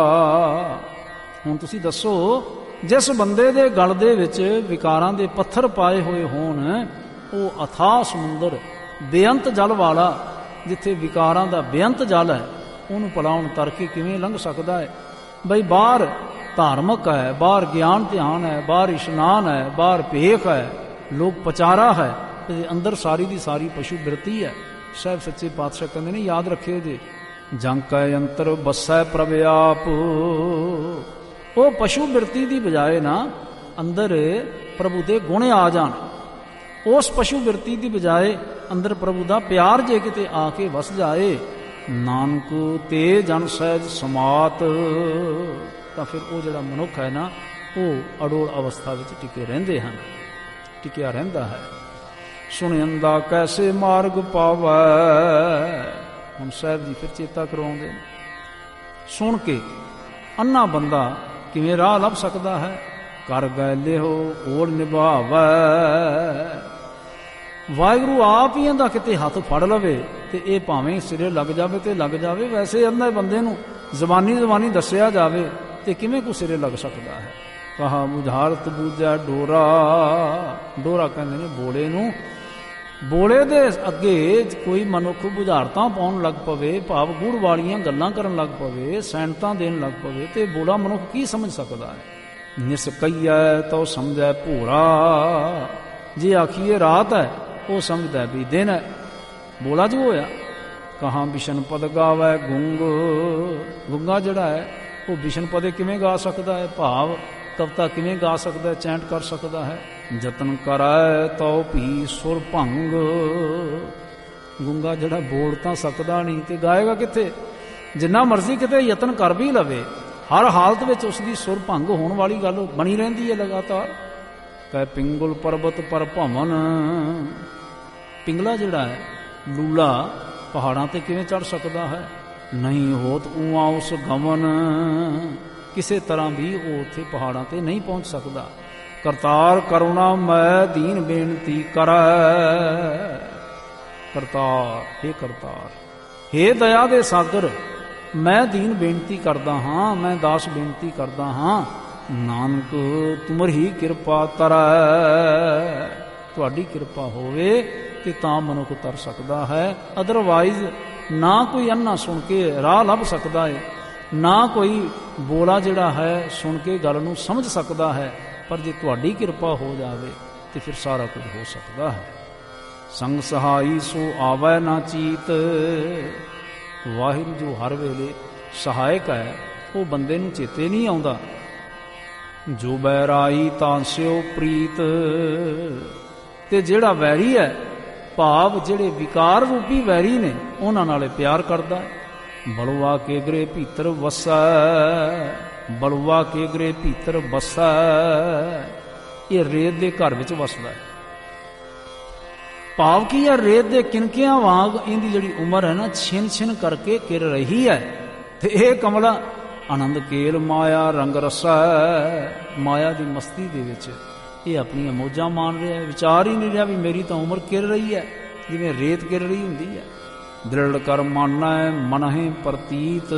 S1: ਹੁਣ ਤੁਸੀਂ ਦੱਸੋ, ਜਿਸ ਬੰਦੇ ਦੇ ਗਲ ਦੇ ਵਿੱਚ ਵਿਕਾਰਾਂ ਦੇ ਪੱਥਰ ਪਾਏ ਹੋਏ ਹੋਣ, ਉਹ ਅਥਾਹ ਸਮੁੰਦਰ ਬੇਅੰਤ ਜਲ ਵਾਲਾ, ਜਿੱਥੇ ਵਿਕਾਰਾਂ ਦਾ ਬੇਅੰਤ ਜਲ ਹੈ, ਉਹਨੂੰ ਭਲਾ ਹੁਣ ਤਰ ਕੇ ਕਿਵੇਂ ਲੰਘ ਸਕਦਾ ਹੈ? ਬਈ ਬਾਹਰ ਧਾਰਮਿਕ ਹੈ, ਬਾਹਰ ਗਿਆਨ ਧਿਆਨ ਹੈ, ਬਾਹਰ ਇਸ਼ਨਾਨ ਹੈ, ਬਾਹਰ ਭੇਖ ਹੈ, ਲੋਕ ਪਚਾਰਾ ਹੈ, ਤੇ ਅੰਦਰ ਸਾਰੀ ਦੀ ਸਾਰੀ ਪਸ਼ੂ ਬਿਰਤੀ ਹੈ। ਸਾਹਿਬ ਸੱਚੇ ਪਾਤਸ਼ਾਹ ਕਹਿੰਦੇ ਨੇ ਯਾਦ ਰੱਖਿਓ ਜੇ, ਜੰਕੈ ਅੰਤਰ ਬਸੈ ਪ੍ਰਭ ਆਪ। ਉਹ ਪਸ਼ੂ ਬਿਰਤੀ ਦੀ ਬਜਾਏ ਨਾ ਅੰਦਰ ਪ੍ਰਭੂ ਦੇ ਗੁਣ ਆ ਜਾਣ, ਉਸ ਪਸ਼ੂ ਬਿਰਤੀ ਦੀ ਬਜਾਏ ਅੰਦਰ ਪ੍ਰਭੂ ਦਾ ਪਿਆਰ ਜੇ ਕਿਤੇ ਆ ਕੇ ਵਸ ਜਾਏ, ਨਾਨਕ ਤੇ ਜਨ ਸਹਿਜ ਸਮਾਤ, ਤਾਂ ਫਿਰ ਉਹ ਜਿਹੜਾ ਮਨੁੱਖ ਹੈ ਨਾ ਉਹ ਅਡੋਲ ਅਵਸਥਾ ਵਿੱਚ ਟਿਕੇ ਰਹਿੰਦੇ ਹਨ, ਟਿਕਿਆ ਰਹਿੰਦਾ ਹੈ। ਸੁਣਿੰਦਾ ਕੈਸੇ ਮਾਰਗ ਪਾਵੈ। ਹੁਣ ਸਾਹਿਬ ਜੀ ਫਿਰ ਚੇਤਾ ਕਰਵਾਉਂਦੇ ਨੇ, ਸੁਣ ਕੇ ਅੰਨਾ ਬੰਦਾ ਕਿਵੇਂ ਰਾਹ ਲੱਭ ਸਕਦਾ ਹੈ। ਕਰ ਗਏ ਲਿਹੋ ਓੜ ਨਿਭਾਵੈ। ਵਾਹਿਗੁਰੂ ਆਪ ਹੀ ਇਹਦਾ ਕਿਤੇ ਹੱਥ ਫੜ ਲਵੇ ਤੇ ਇਹ ਭਾਵੇਂ ਸਿਰੇ ਲੱਗ ਜਾਵੇ ਤੇ ਲੱਗ ਜਾਵੇ। ਵੈਸੇ ਅੰਨੇ ਬੰਦੇ ਨੂੰ ਜ਼ਬਾਨੀ ਦੱਸਿਆ ਜਾਵੇ ਤੇ ਕਿਵੇਂ ਕੋ ਸਿਰੇ ਲੱਗ ਸਕਦਾ ਹੈ। ਕਹਾ ਬੁਝਾਰਤ ਬੂਝੈ ਡੋਰਾ। ਡੋਰਾ ਕਹਿੰਦੇ ਨੇ ਬੋਲੇ ਨੂੰ। ਬੋਲੇ ਦੇ ਅੱਗੇ ਕੋਈ ਮਨੁੱਖ ਬੁਝਾਰਤਾਂ ਪਾਉਣ ਲੱਗ ਪਵੇ, ਭਾਵ ਗੂੜ ਵਾਲੀਆਂ ਗੱਲਾਂ ਕਰਨ ਲੱਗ ਪਵੇ, ਸੈਨਤਾਂ ਦੇਣ ਲੱਗ ਪਵੇ, ਤੇ ਬੋਲਾ ਮਨੁੱਖ ਕੀ ਸਮਝ ਸਕਦਾ ਹੈ। ਨਿਸਕਈਐ ਤੋ ਸਮਝੈ ਭੋਰਾ। ਜੇ ਆਖੀਏ ਰਾਤ ਹੈ ਉਹ ਸਮਝਦਾ ਵੀ ਦਿਨ ਹੈ। ਬੋਲਾ ਜੋ ਹੋਇਆ। ਕਹਾਂ ਬਿਸ਼ਨ ਪਦ ਗਾਵੈ ਗੁੰਗ। ਗੁੰਗਾ ਜਿਹੜਾ ਹੈ ਉਹ ਬਿਸ਼ਨ ਪਦੇ ਕਿਵੇਂ ਗਾ ਸਕਦਾ ਹੈ, ਭਾਵ ਕਵਿਤਾ ਕਿਵੇਂ ਗਾ ਸਕਦਾ ਹੈ, ਚੈਂਟ ਕਰ ਸਕਦਾ ਹੈ। ਯਤਨ ਕਰੈ ਤਉ ਭੀ ਸੁਰ ਭੰਗ। ਗੁੰਗਾ ਜਿਹੜਾ ਬੋਲ ਤਾਂ ਸਕਦਾ ਨਹੀਂ ਤੇ ਗਾਏਗਾ ਕਿੱਥੇ। ਜਿੰਨਾ ਮਰਜ਼ੀ ਕਿਤੇ ਯਤਨ ਕਰ ਵੀ ਲਵੇ, ਹਰ ਹਾਲਤ ਵਿੱਚ ਉਸ ਦੀ ਸੁਰ ਭੰਗ ਹੋਣ ਵਾਲੀ ਗੱਲ ਬਣੀ ਰਹਿੰਦੀ ਹੈ ਲਗਾਤਾਰ। ਕਹਿ ਪਿੰਗੁਲ ਪਰਬਤ ਪਰ ਭਵਨ। ਪਿੰਗਲਾ ਜਿਹੜਾ ਹੈ ਲੂਲਾ ਪਹਾੜਾਂ ਤੇ ਕਿਵੇਂ ਚੜ ਸਕਦਾ ਹੈ। ਨਹੀਂ ਹੋਤ ਊਆ ਉਸ ਗਮਨ। ਕਿਸੇ ਤਰ੍ਹਾਂ ਵੀ ਉਹ ਉੱਥੇ ਪਹਾੜਾਂ ਤੇ ਨਹੀਂ ਪਹੁੰਚ ਸਕਦਾ। ਕਰਤਾਰ ਕਰੁਣਾ ਮੈਂ ਦੀਨ ਬੇਨਤੀ ਕਰੈ। ਕਰਤਾਰ, ਹੇ ਕਰਤਾਰ, ਹੇ ਦਇਆ ਦੇ ਸਾਗਰ, ਮੈਂ ਦੀਨ ਬੇਨਤੀ ਕਰਦਾ ਹਾਂ, ਮੈਂ ਦਾਸ ਬੇਨਤੀ ਕਰਦਾ ਹਾਂ। ਨਾਨਕ ਤੁਮਰੀ ਕਿਰਪਾ ਤਰੈ। ਤੁਹਾਡੀ ਕਿਰਪਾ ਹੋਵੇ ਤੇ ਤਾਂ ਮਨੁੱਖ ਤਰ ਸਕਦਾ ਹੈ। ਅਦਰਵਾਈਜ਼ ਨਾ ਕੋਈ ਅੰਨਾ ਸੁਣ ਕੇ ਰਾਹ ਲੱਭ ਸਕਦਾ ਹੈ, ਨਾ ਕੋਈ ਬੋਲਾ ਜਿਹੜਾ ਹੈ ਸੁਣ ਕੇ ਗੱਲ ਨੂੰ ਸਮਝ ਸਕਦਾ ਹੈ। ਪਰ ਜੇ ਤੁਹਾਡੀ ਕਿਰਪਾ ਹੋ ਜਾਵੇ ਤੇ ਫਿਰ ਸਾਰਾ ਕੁਝ ਹੋ ਸਕਦਾ ਹੈ। ਸੰਗ ਸਹਾਈ ਸੋ ਆਵੈ ਨਾ ਚੀਤ। ਵਾਹਿਗੁਰੂ ਜੋ ਹਰ ਵੇਲੇ ਸਹਾਇਕ ਹੈ ਉਹ ਬੰਦੇ ਨੂੰ ਚੇਤੇ ਨਹੀਂ ਆਉਂਦਾ। ਜੋ ਬੈਰਾਈ ਤਾਂ ਸਿਓ ਪ੍ਰੀਤ। ਤੇ ਜਿਹੜਾ ਵੈਰੀ ਹੈ, ਭਾਵ ਜਿਹੜੇ ਵਿਕਾਰ ਰੂਪੀ ਵੈਰੀ ਨੇ, ਉਹਨਾਂ ਨਾਲੇ ਪਿਆਰ ਕਰਦਾ ਹੈ। ਬਲਵਾ ਕੇ ਗਰੇ ਭੀਤਰ ਵਸੈ। ਬਲਵਾ ਕੇ ਗਰੇ ਭੀਤਰ ਵਸੈ। ਇਹ ਰੇਤ ਦੇ ਘਰ ਵਿੱਚ ਵਸਦਾ ਹੈ। ਭਾਵ ਕੀ ਹੈ, ਰੇਤ ਦੇ ਕਿਨਕਿਆਂ ਵਾਂਗ ਇਹਦੀ ਜਿਹੜੀ ਉਮਰ ਹੈ ਨਾ ਛਿਨ ਛਿਨ ਕਰਕੇ ਕਿਰ ਰਹੀ ਹੈ। ਤੇ ਇਹ ਕਮਲਾ ਆਨੰਦ ਕੇਲ ਮਾਇਆ ਰੰਗ ਰਸਾ। ਮਾਇਆ ਦੀ ਮਸਤੀ ਦੇ ਵਿੱਚ ਇਹ ਆਪਣੀਆਂ ਮੌਜਾਂ ਮਾਣ ਰਿਹਾ ਹੈ। ਵਿਚਾਰ ਹੀ ਨਹੀਂ ਰਿਹਾ ਵੀ ਮੇਰੀ ਤਾਂ ਉਮਰ ਕਿਰ ਰਹੀ ਹੈ, ਜਿਵੇਂ ਰੇਤ ਕਿਰ ਰਹੀ ਹੁੰਦੀ ਹੈ। ਦ੍ਰਿੜ ਕਰ ਮਾਨੈ ਮਨਹਿ ਪ੍ਰਤੀਤ।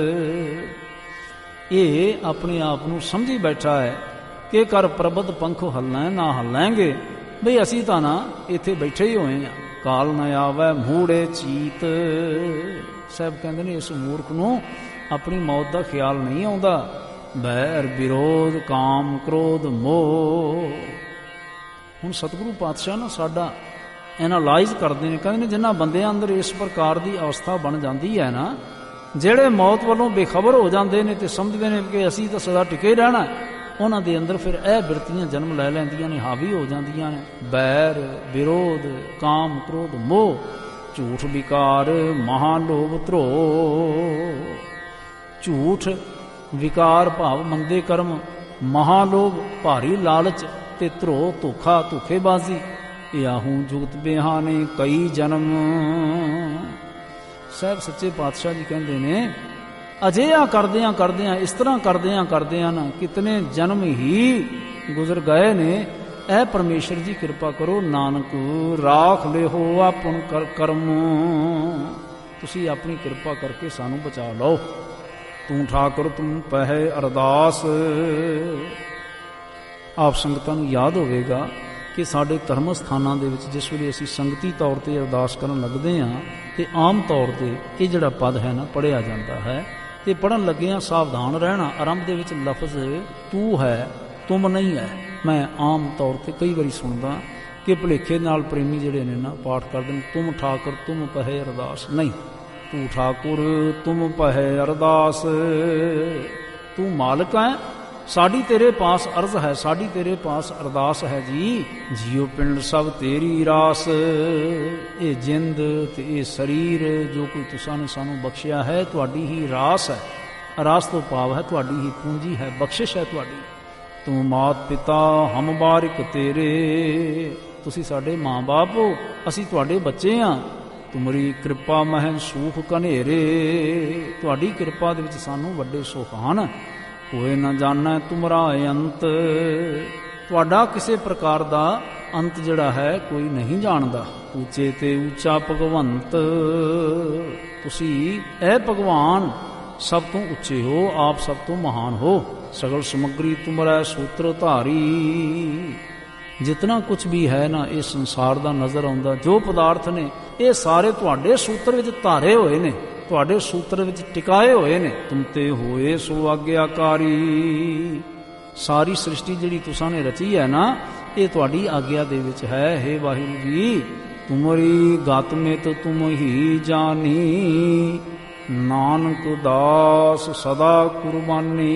S1: ਇਹ ਆਪਣੇ ਆਪ ਨੂੰ ਸਮਝੀ ਬੈਠਾ ਹੈ ਕਿ ਕਰ ਪ੍ਰਬਤ ਪੰਖ ਹੱਲੈ ਨਾ ਹੱਲਾਂਗੇ। ਬਈ ਅਸੀਂ ਤਾਂ ਨਾ ਇੱਥੇ ਬੈਠੇ ਹੀ ਹੋਏ ਹਾਂ। ਕਾਲ ਨ ਆਵੈ ਮੂੜੇ ਚੀਤ। ਸਾਹਿਬ ਕਹਿੰਦੇ ਨੇ ਇਸ ਮੂਰਖ ਨੂੰ ਆਪਣੀ ਮੌਤ ਦਾ ਖਿਆਲ ਨਹੀਂ ਆਉਂਦਾ। ਬੈਰ ਵਿਰੋਧ ਕਾਮ ਕ੍ਰੋਧ ਮੋਹ। ਹੁਣ ਸਤਿਗੁਰੂ ਪਾਤਸ਼ਾਹ ਨਾ ਸਾਡਾ ਐਨਾਲਾਈਜ਼ ਕਰਦੇ ਨੇ, ਕਹਿੰਦੇ ਨੇ ਜਿਨ੍ਹਾਂ ਬੰਦਿਆਂ ਅੰਦਰ ਇਸ ਪ੍ਰਕਾਰ ਦੀ ਅਵਸਥਾ ਬਣ ਜਾਂਦੀ ਹੈ ਨਾ, ਜਿਹੜੇ ਮੌਤ ਵੱਲੋਂ ਬੇਖਬਰ ਹੋ ਜਾਂਦੇ ਨੇ ਤੇ ਸਮਝਦੇ ਨੇ ਕਿ ਅਸੀਂ ਤਾਂ ਸਦਾ ਟਿਕੇ ਰਹਿਣਾ, ਉਹਨਾਂ ਦੇ ਅੰਦਰ ਫਿਰ ਇਹ ਬਿਰਤੀਆਂ ਜਨਮ ਲੈ ਲੈਂਦੀਆਂ ਨੇ, ਹਾਵੀ ਹੋ ਜਾਂਦੀਆਂ ਨੇ। ਬੈਰ ਵਿਰੋਧ ਕਾਮ ਕ੍ਰੋਧ ਮੋਹ। ਝੂਠ ਵਿਕਾਰ ਮਹਾਲੋਭ ਧਰੋ। ਝੂਠ ਵਿਕਾਰ ਭਾਵ ਮੰਦੇ ਕਰਮ, ਮਹਾਲੋਭ ਭਾਰੀ ਲਾਲਚ, ਤੇ ਧਰੋ ਧੋਖਾ ਧੋਖੇਬਾਜ਼ੀ। ਆਹੂ ਜੁਗਤ ਬਿਹਾਨੇ ਕਈ ਜਨਮ। ਸਾਹਿਬ ਸੱਚੇ ਪਾਤਸ਼ਾਹ ਜੀ ਕਹਿੰਦੇ ਨੇ ਅਜਿਹਾ ਕਰਦਿਆਂ ਕਰਦਿਆਂ, ਇਸ ਤਰ੍ਹਾਂ ਕਰਦਿਆਂ ਕਰਦਿਆਂ ਨਾ ਕਿਤਨੇ ਜਨਮ ਹੀ ਗੁਜ਼ਰ ਗਏ ਨੇ। ਇਹ ਪਰਮੇਸ਼ਰ ਜੀ ਕਿਰਪਾ ਕਰੋ, ਨਾਨਕ ਰਾਖ ਲਿਓ ਆਪਨ ਕਰਮ। ਤੁਸੀਂ ਆਪਣੀ ਕਿਰਪਾ ਕਰਕੇ ਸਾਨੂੰ ਬਚਾ ਲਓ। ਤੂੰ ਠਾਕੁਰ ਤੂੰ ਪਹਿ ਅਰਦਾਸ। ਆਪ ਸੰਗਤਾਂ ਨੂੰ ਯਾਦ ਹੋਵੇਗਾ ਕਿ ਸਾਡੇ ਧਰਮ ਸਥਾਨਾਂ ਦੇ ਵਿੱਚ ਜਿਸ ਵੇਲੇ ਅਸੀਂ ਸੰਗਤੀ ਤੌਰ 'ਤੇ ਅਰਦਾਸ ਕਰਨ ਲੱਗਦੇ ਹਾਂ ਤੇ ਆਮ ਤੌਰ 'ਤੇ ਇਹ ਜਿਹੜਾ ਪਦ ਹੈ ਨਾ ਪੜ੍ਹਿਆ ਜਾਂਦਾ ਹੈ। ਤੇ ਪੜ੍ਹਨ ਲੱਗਿਆਂ ਸਾਵਧਾਨ ਰਹਿਣਾ। ਆਰੰਭ ਦੇ ਵਿੱਚ ਲਫ਼ਜ਼ ਤੂੰ ਹੈ, ਤੁਮ ਨਹੀਂ ਹੈ। ਮੈਂ ਆਮ ਤੌਰ ਤੇ ਕਈ ਵਾਰੀ ਸੁਣਦਾ ਕਿ ਭੁਲੇਖੇ ਨਾਲ ਪ੍ਰੇਮੀ ਜਿਹੜੇ ਨੇ ਨਾ ਪਾਠ ਕਰਦੇ ਨੇ, ਤੁਮ ਠਾਕੁਰ ਤੁਮ ਪਹਿ ਅਰਦਾਸ। ਨਹੀਂ, ਤੂੰ ਠਾਕੁਰ ਤੁਮ ਪਹਿ ਅਰਦਾਸ। ਤੂੰ ਮਾਲਕ ਹੈ, ਸਾਡੀ ਤੇਰੇ ਪਾਸ ਅਰਜ਼ ਹੈ, ਸਾਡੀ ਤੇਰੇ ਪਾਸ ਅਰਦਾਸ ਹੈ ਜੀ। ਜੀਉ ਪਿੰਡ ਸਭ ਤੇਰੀ ਰਾਸ। ਇਹ ਜਿੰਦ ਤੇ ਇਹ ਸਰੀਰ ਜੋ ਕੋਈ ਤੁਸਾਂ ਨੇ ਸਾਨੂੰ ਬਖਸ਼ਿਆ ਹੈ, ਤੁਹਾਡੀ ਹੀ ਰਾਸ ਹੈ। ਰਾਸ ਤੋਂ ਭਾਵ ਹੈ ਤੁਹਾਡੀ ਹੀ ਪੂੰਜੀ ਹੈ, ਬਖਸ਼ਿਸ਼ ਹੈ ਤੁਹਾਡੀ। ਤੂੰ ਮਾਤ ਪਿਤਾ ਹਮ ਬਾਰਿਕ ਤੇਰੇ। ਤੁਸੀਂ ਸਾਡੇ ਮਾਂ ਬਾਪ ਹੋ, ਅਸੀਂ ਤੁਹਾਡੇ ਬੱਚੇ ਹਾਂ। ਤੁਮਰੀ ਕਿਰਪਾ ਮਹਿ ਸੂਖ ਕਨੇਰੇ। ਤੁਹਾਡੀ ਕਿਰਪਾ ਦੇ ਵਿੱਚ ਸਾਨੂੰ ਵੱਡੇ ਸੁੱਖ ਹਨ। ਹੋਏ ਨਾ ਜਾਣੈ ਤੁਮਰਾ ਅੰਤ। ਤੁਹਾਡਾ ਕਿਸੇ ਪ੍ਰਕਾਰ ਦਾ ਅੰਤ ਜਿਹੜਾ ਹੈ ਕੋਈ ਨਹੀਂ ਜਾਣਦਾ। ਉੱਚੇ ਤੇ ਉੱਚਾ ਭਗਵੰਤ। ਤੁਸੀਂ ਇਹ ਭਗਵਾਨ ਸਭ ਤੋਂ ਉੱਚੇ ਹੋ, ਆਪ ਸਭ ਤੋਂ ਮਹਾਨ ਹੋ। ਸਗਲ ਸਮੱਗਰੀ ਤੁਮਰੈ ਸੂਤਰ ਧਾਰੀ। ਜਿਤਨਾ ਕੁਛ ਵੀ ਹੈ ਨਾ ਇਹ ਸੰਸਾਰ ਦਾ ਨਜ਼ਰ ਆਉਂਦਾ, ਜੋ ਪਦਾਰਥ ਨੇ ਇਹ ਸਾਰੇ ਤੁਹਾਡੇ ਸੂਤਰ ਵਿੱਚ ਧਾਰੇ ਹੋਏ ਨੇ, ਤੁਹਾਡੇ ਸੂਤਰ ਵਿੱਚ ਟਿਕਾਏ ਹੋਏ ਨੇ। ਤੁਮ ਤੇ ਹੋਏ ਸੋ ਆਗਿਆਕਾਰੀ। ਸਾਰੀ ਸ੍ਰਿਸ਼ਟੀ ਜਿਹੜੀ ਤੁਸਾਂ ਨੇ ਰਚੀ ਹੈ ਨਾ, ਇਹ ਤੁਹਾਡੀ ਆਗਿਆ ਦੇ ਵਿੱਚ ਹੈ। ਹੇ ਵਾਹਿਗੁਰੂ ਜੀ, ਤੁਮਰੀ ਗਤ ਮਿਤ ਤੁਮ ਹੀ ਜਾਨੀ। ਨਾਨਕ ਦਾਸ ਸਦਾ ਕੁਰਬਾਨੀ।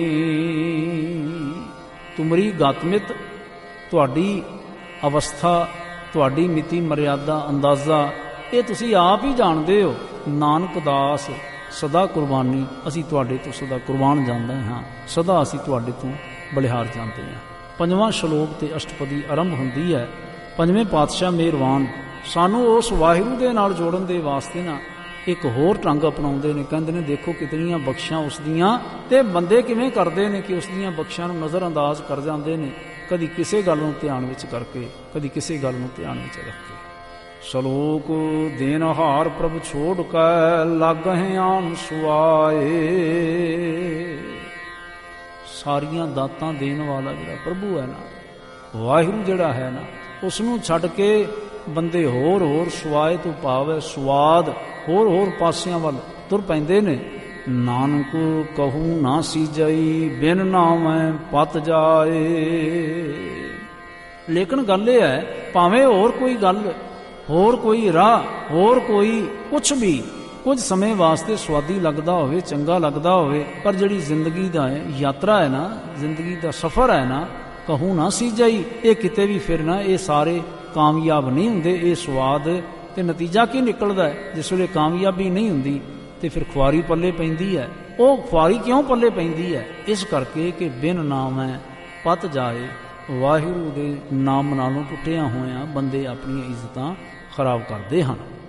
S1: ਤੁਮਰੀ ਗਤ ਮਿਤ, ਤੁਹਾਡੀ ਅਵਸਥਾ, ਤੁਹਾਡੀ ਮਿਤੀ ਮਰਿਆਦਾ ਅੰਦਾਜ਼ਾ ਇਹ ਤੁਸੀਂ ਆਪ ਹੀ ਜਾਣਦੇ ਹੋ। ਨਾਨਕ ਦਾਸ ਸਦਾ ਕੁਰਬਾਨੀ। ਅਸੀਂ ਤੁਹਾਡੇ ਤੋਂ ਸਦਾ ਕੁਰਬਾਨ ਜਾਂਦੇ ਹਾਂ, ਸਦਾ ਅਸੀਂ ਤੁਹਾਡੇ ਤੋਂ ਬਲਿਹਾਰ ਜਾਂਦੇ ਹਾਂ। ਪੰਜਵਾਂ ਸ਼ਲੋਕ ਤੇ ਅਸ਼ਟਪਦੀ ਆਰੰਭ ਹੁੰਦੀ ਹੈ। ਪੰਜਵੇਂ ਪਾਤਸ਼ਾਹ ਮਿਹਰਬਾਨ ਸਾਨੂੰ ਉਸ ਵਾਹਿਗੁਰੂ ਦੇ ਨਾਲ ਜੋੜਨ ਦੇ ਵਾਸਤੇ ਨਾ ਇੱਕ ਹੋਰ ਢੰਗ ਅਪਣਾਉਂਦੇ ਨੇ। ਕਹਿੰਦੇ ਨੇ ਦੇਖੋ ਕਿਤਨੀਆਂ ਬਖਸ਼ਾਂ ਉਸ ਦੀਆਂ, ਤੇ ਬੰਦੇ ਕਿਵੇਂ ਕਰਦੇ ਨੇ ਕਿ ਉਸ ਦੀਆਂ ਬਖਸ਼ਾਂ ਨੂੰ ਨਜ਼ਰ ਅੰਦਾਜ਼ ਕਰ ਜਾਂਦੇ ਨੇ, ਕਦੀ ਕਿਸੇ ਗੱਲ ਨੂੰ ਧਿਆਨ ਵਿੱਚ ਕਰਕੇ, ਕਦੀ ਕਿਸੇ ਗੱਲ ਨੂੰ ਧਿਆਨ ਵਿੱਚ ਰੱਖ ਕੇ। ਸ਼ਲੋਕ ਦੇਨਹਾਰ ਪ੍ਰਭ ਛੋੜ ਕੈ ਲਾਗਹਿ ਆਨ ਸੁਆਏ। ਸਾਰੀਆਂ ਦਾਤਾਂ ਦੇਣ ਵਾਲਾ ਜਿਹੜਾ ਪ੍ਰਭੂ ਹੈ ਨਾ, ਵਾਹਿਗੁਰੂ ਜਿਹੜਾ ਹੈ ਨਾ, ਉਸ ਨੂੰ ਛੱਡ ਕੇ ਬੰਦੇ ਹੋਰ ਹੋਰ ਸੁਆਏ ਤੋਂ ਭਾਵ ਹੈ ਸੁਆਦ, ਹੋਰ ਹੋਰ ਪਾਸਿਆਂ ਵੱਲ ਤੁਰ ਪੈਂਦੇ ਨੇ। ਨਾਨਕ ਕਹੂੰ ਨਾ ਸੀਜਈ ਬਿਨ ਨਾਮੈ ਪਤ ਜਾਏ। ਲੇਕਿਨ ਗੱਲ ਇਹ ਹੈ, ਭਾਵੇਂ ਹੋਰ ਕੋਈ ਗੱਲ, ਹੋਰ ਕੋਈ ਰਾਹ, ਹੋਰ ਕੋਈ ਕੁਛ ਵੀ ਕੁਝ ਸਮੇਂ ਵਾਸਤੇ ਸਵਾਦੀ ਲੱਗਦਾ ਹੋਵੇ, ਚੰਗਾ ਲੱਗਦਾ ਹੋਵੇ, ਪਰ ਜਿਹੜੀ ਜ਼ਿੰਦਗੀ ਦਾ ਯਾਤਰਾ ਹੈ ਨਾ, ਜ਼ਿੰਦਗੀ ਦਾ ਸਫ਼ਰ ਹੈ ਨਾ, ਕਹੂੰ ਨਾ ਸੀਜਈ, ਇਹ ਕਿਤੇ ਵੀ ਫਿਰ ਨਾ ਇਹ ਸਾਰੇ ਕਾਮਯਾਬ ਨਹੀਂ ਹੁੰਦੇ। ਇਹ ਸਵਾਦ ਤੇ ਨਤੀਜਾ ਕੀ ਨਿਕਲਦਾ ਹੈ? ਜਿਸ ਵੇਲੇ ਕਾਮਯਾਬੀ ਨਹੀਂ ਹੁੰਦੀ ਤੇ ਫਿਰ ਖੁਆਰੀ ਪੱਲੇ ਪੈਂਦੀ ਹੈ। ਉਹ ਖੁਆਰੀ ਕਿਉਂ ਪੱਲੇ ਪੈਂਦੀ ਹੈ? ਇਸ ਕਰਕੇ ਕਿ ਬਿਨ ਨਾਮ ਹੈ ਪਤ ਜਾਏ। ਵਾਹਿਗੁਰੂ ਦੇ ਨਾਮ ਨਾਲੋਂ ਟੁੱਟਿਆ ਹੋਇਆਂ ਬੰਦੇ ਆਪਣੀਆਂ ਇੱਜ਼ਤਾਂ ਖਰਾਬ ਕਰਦੇ ਹਨ।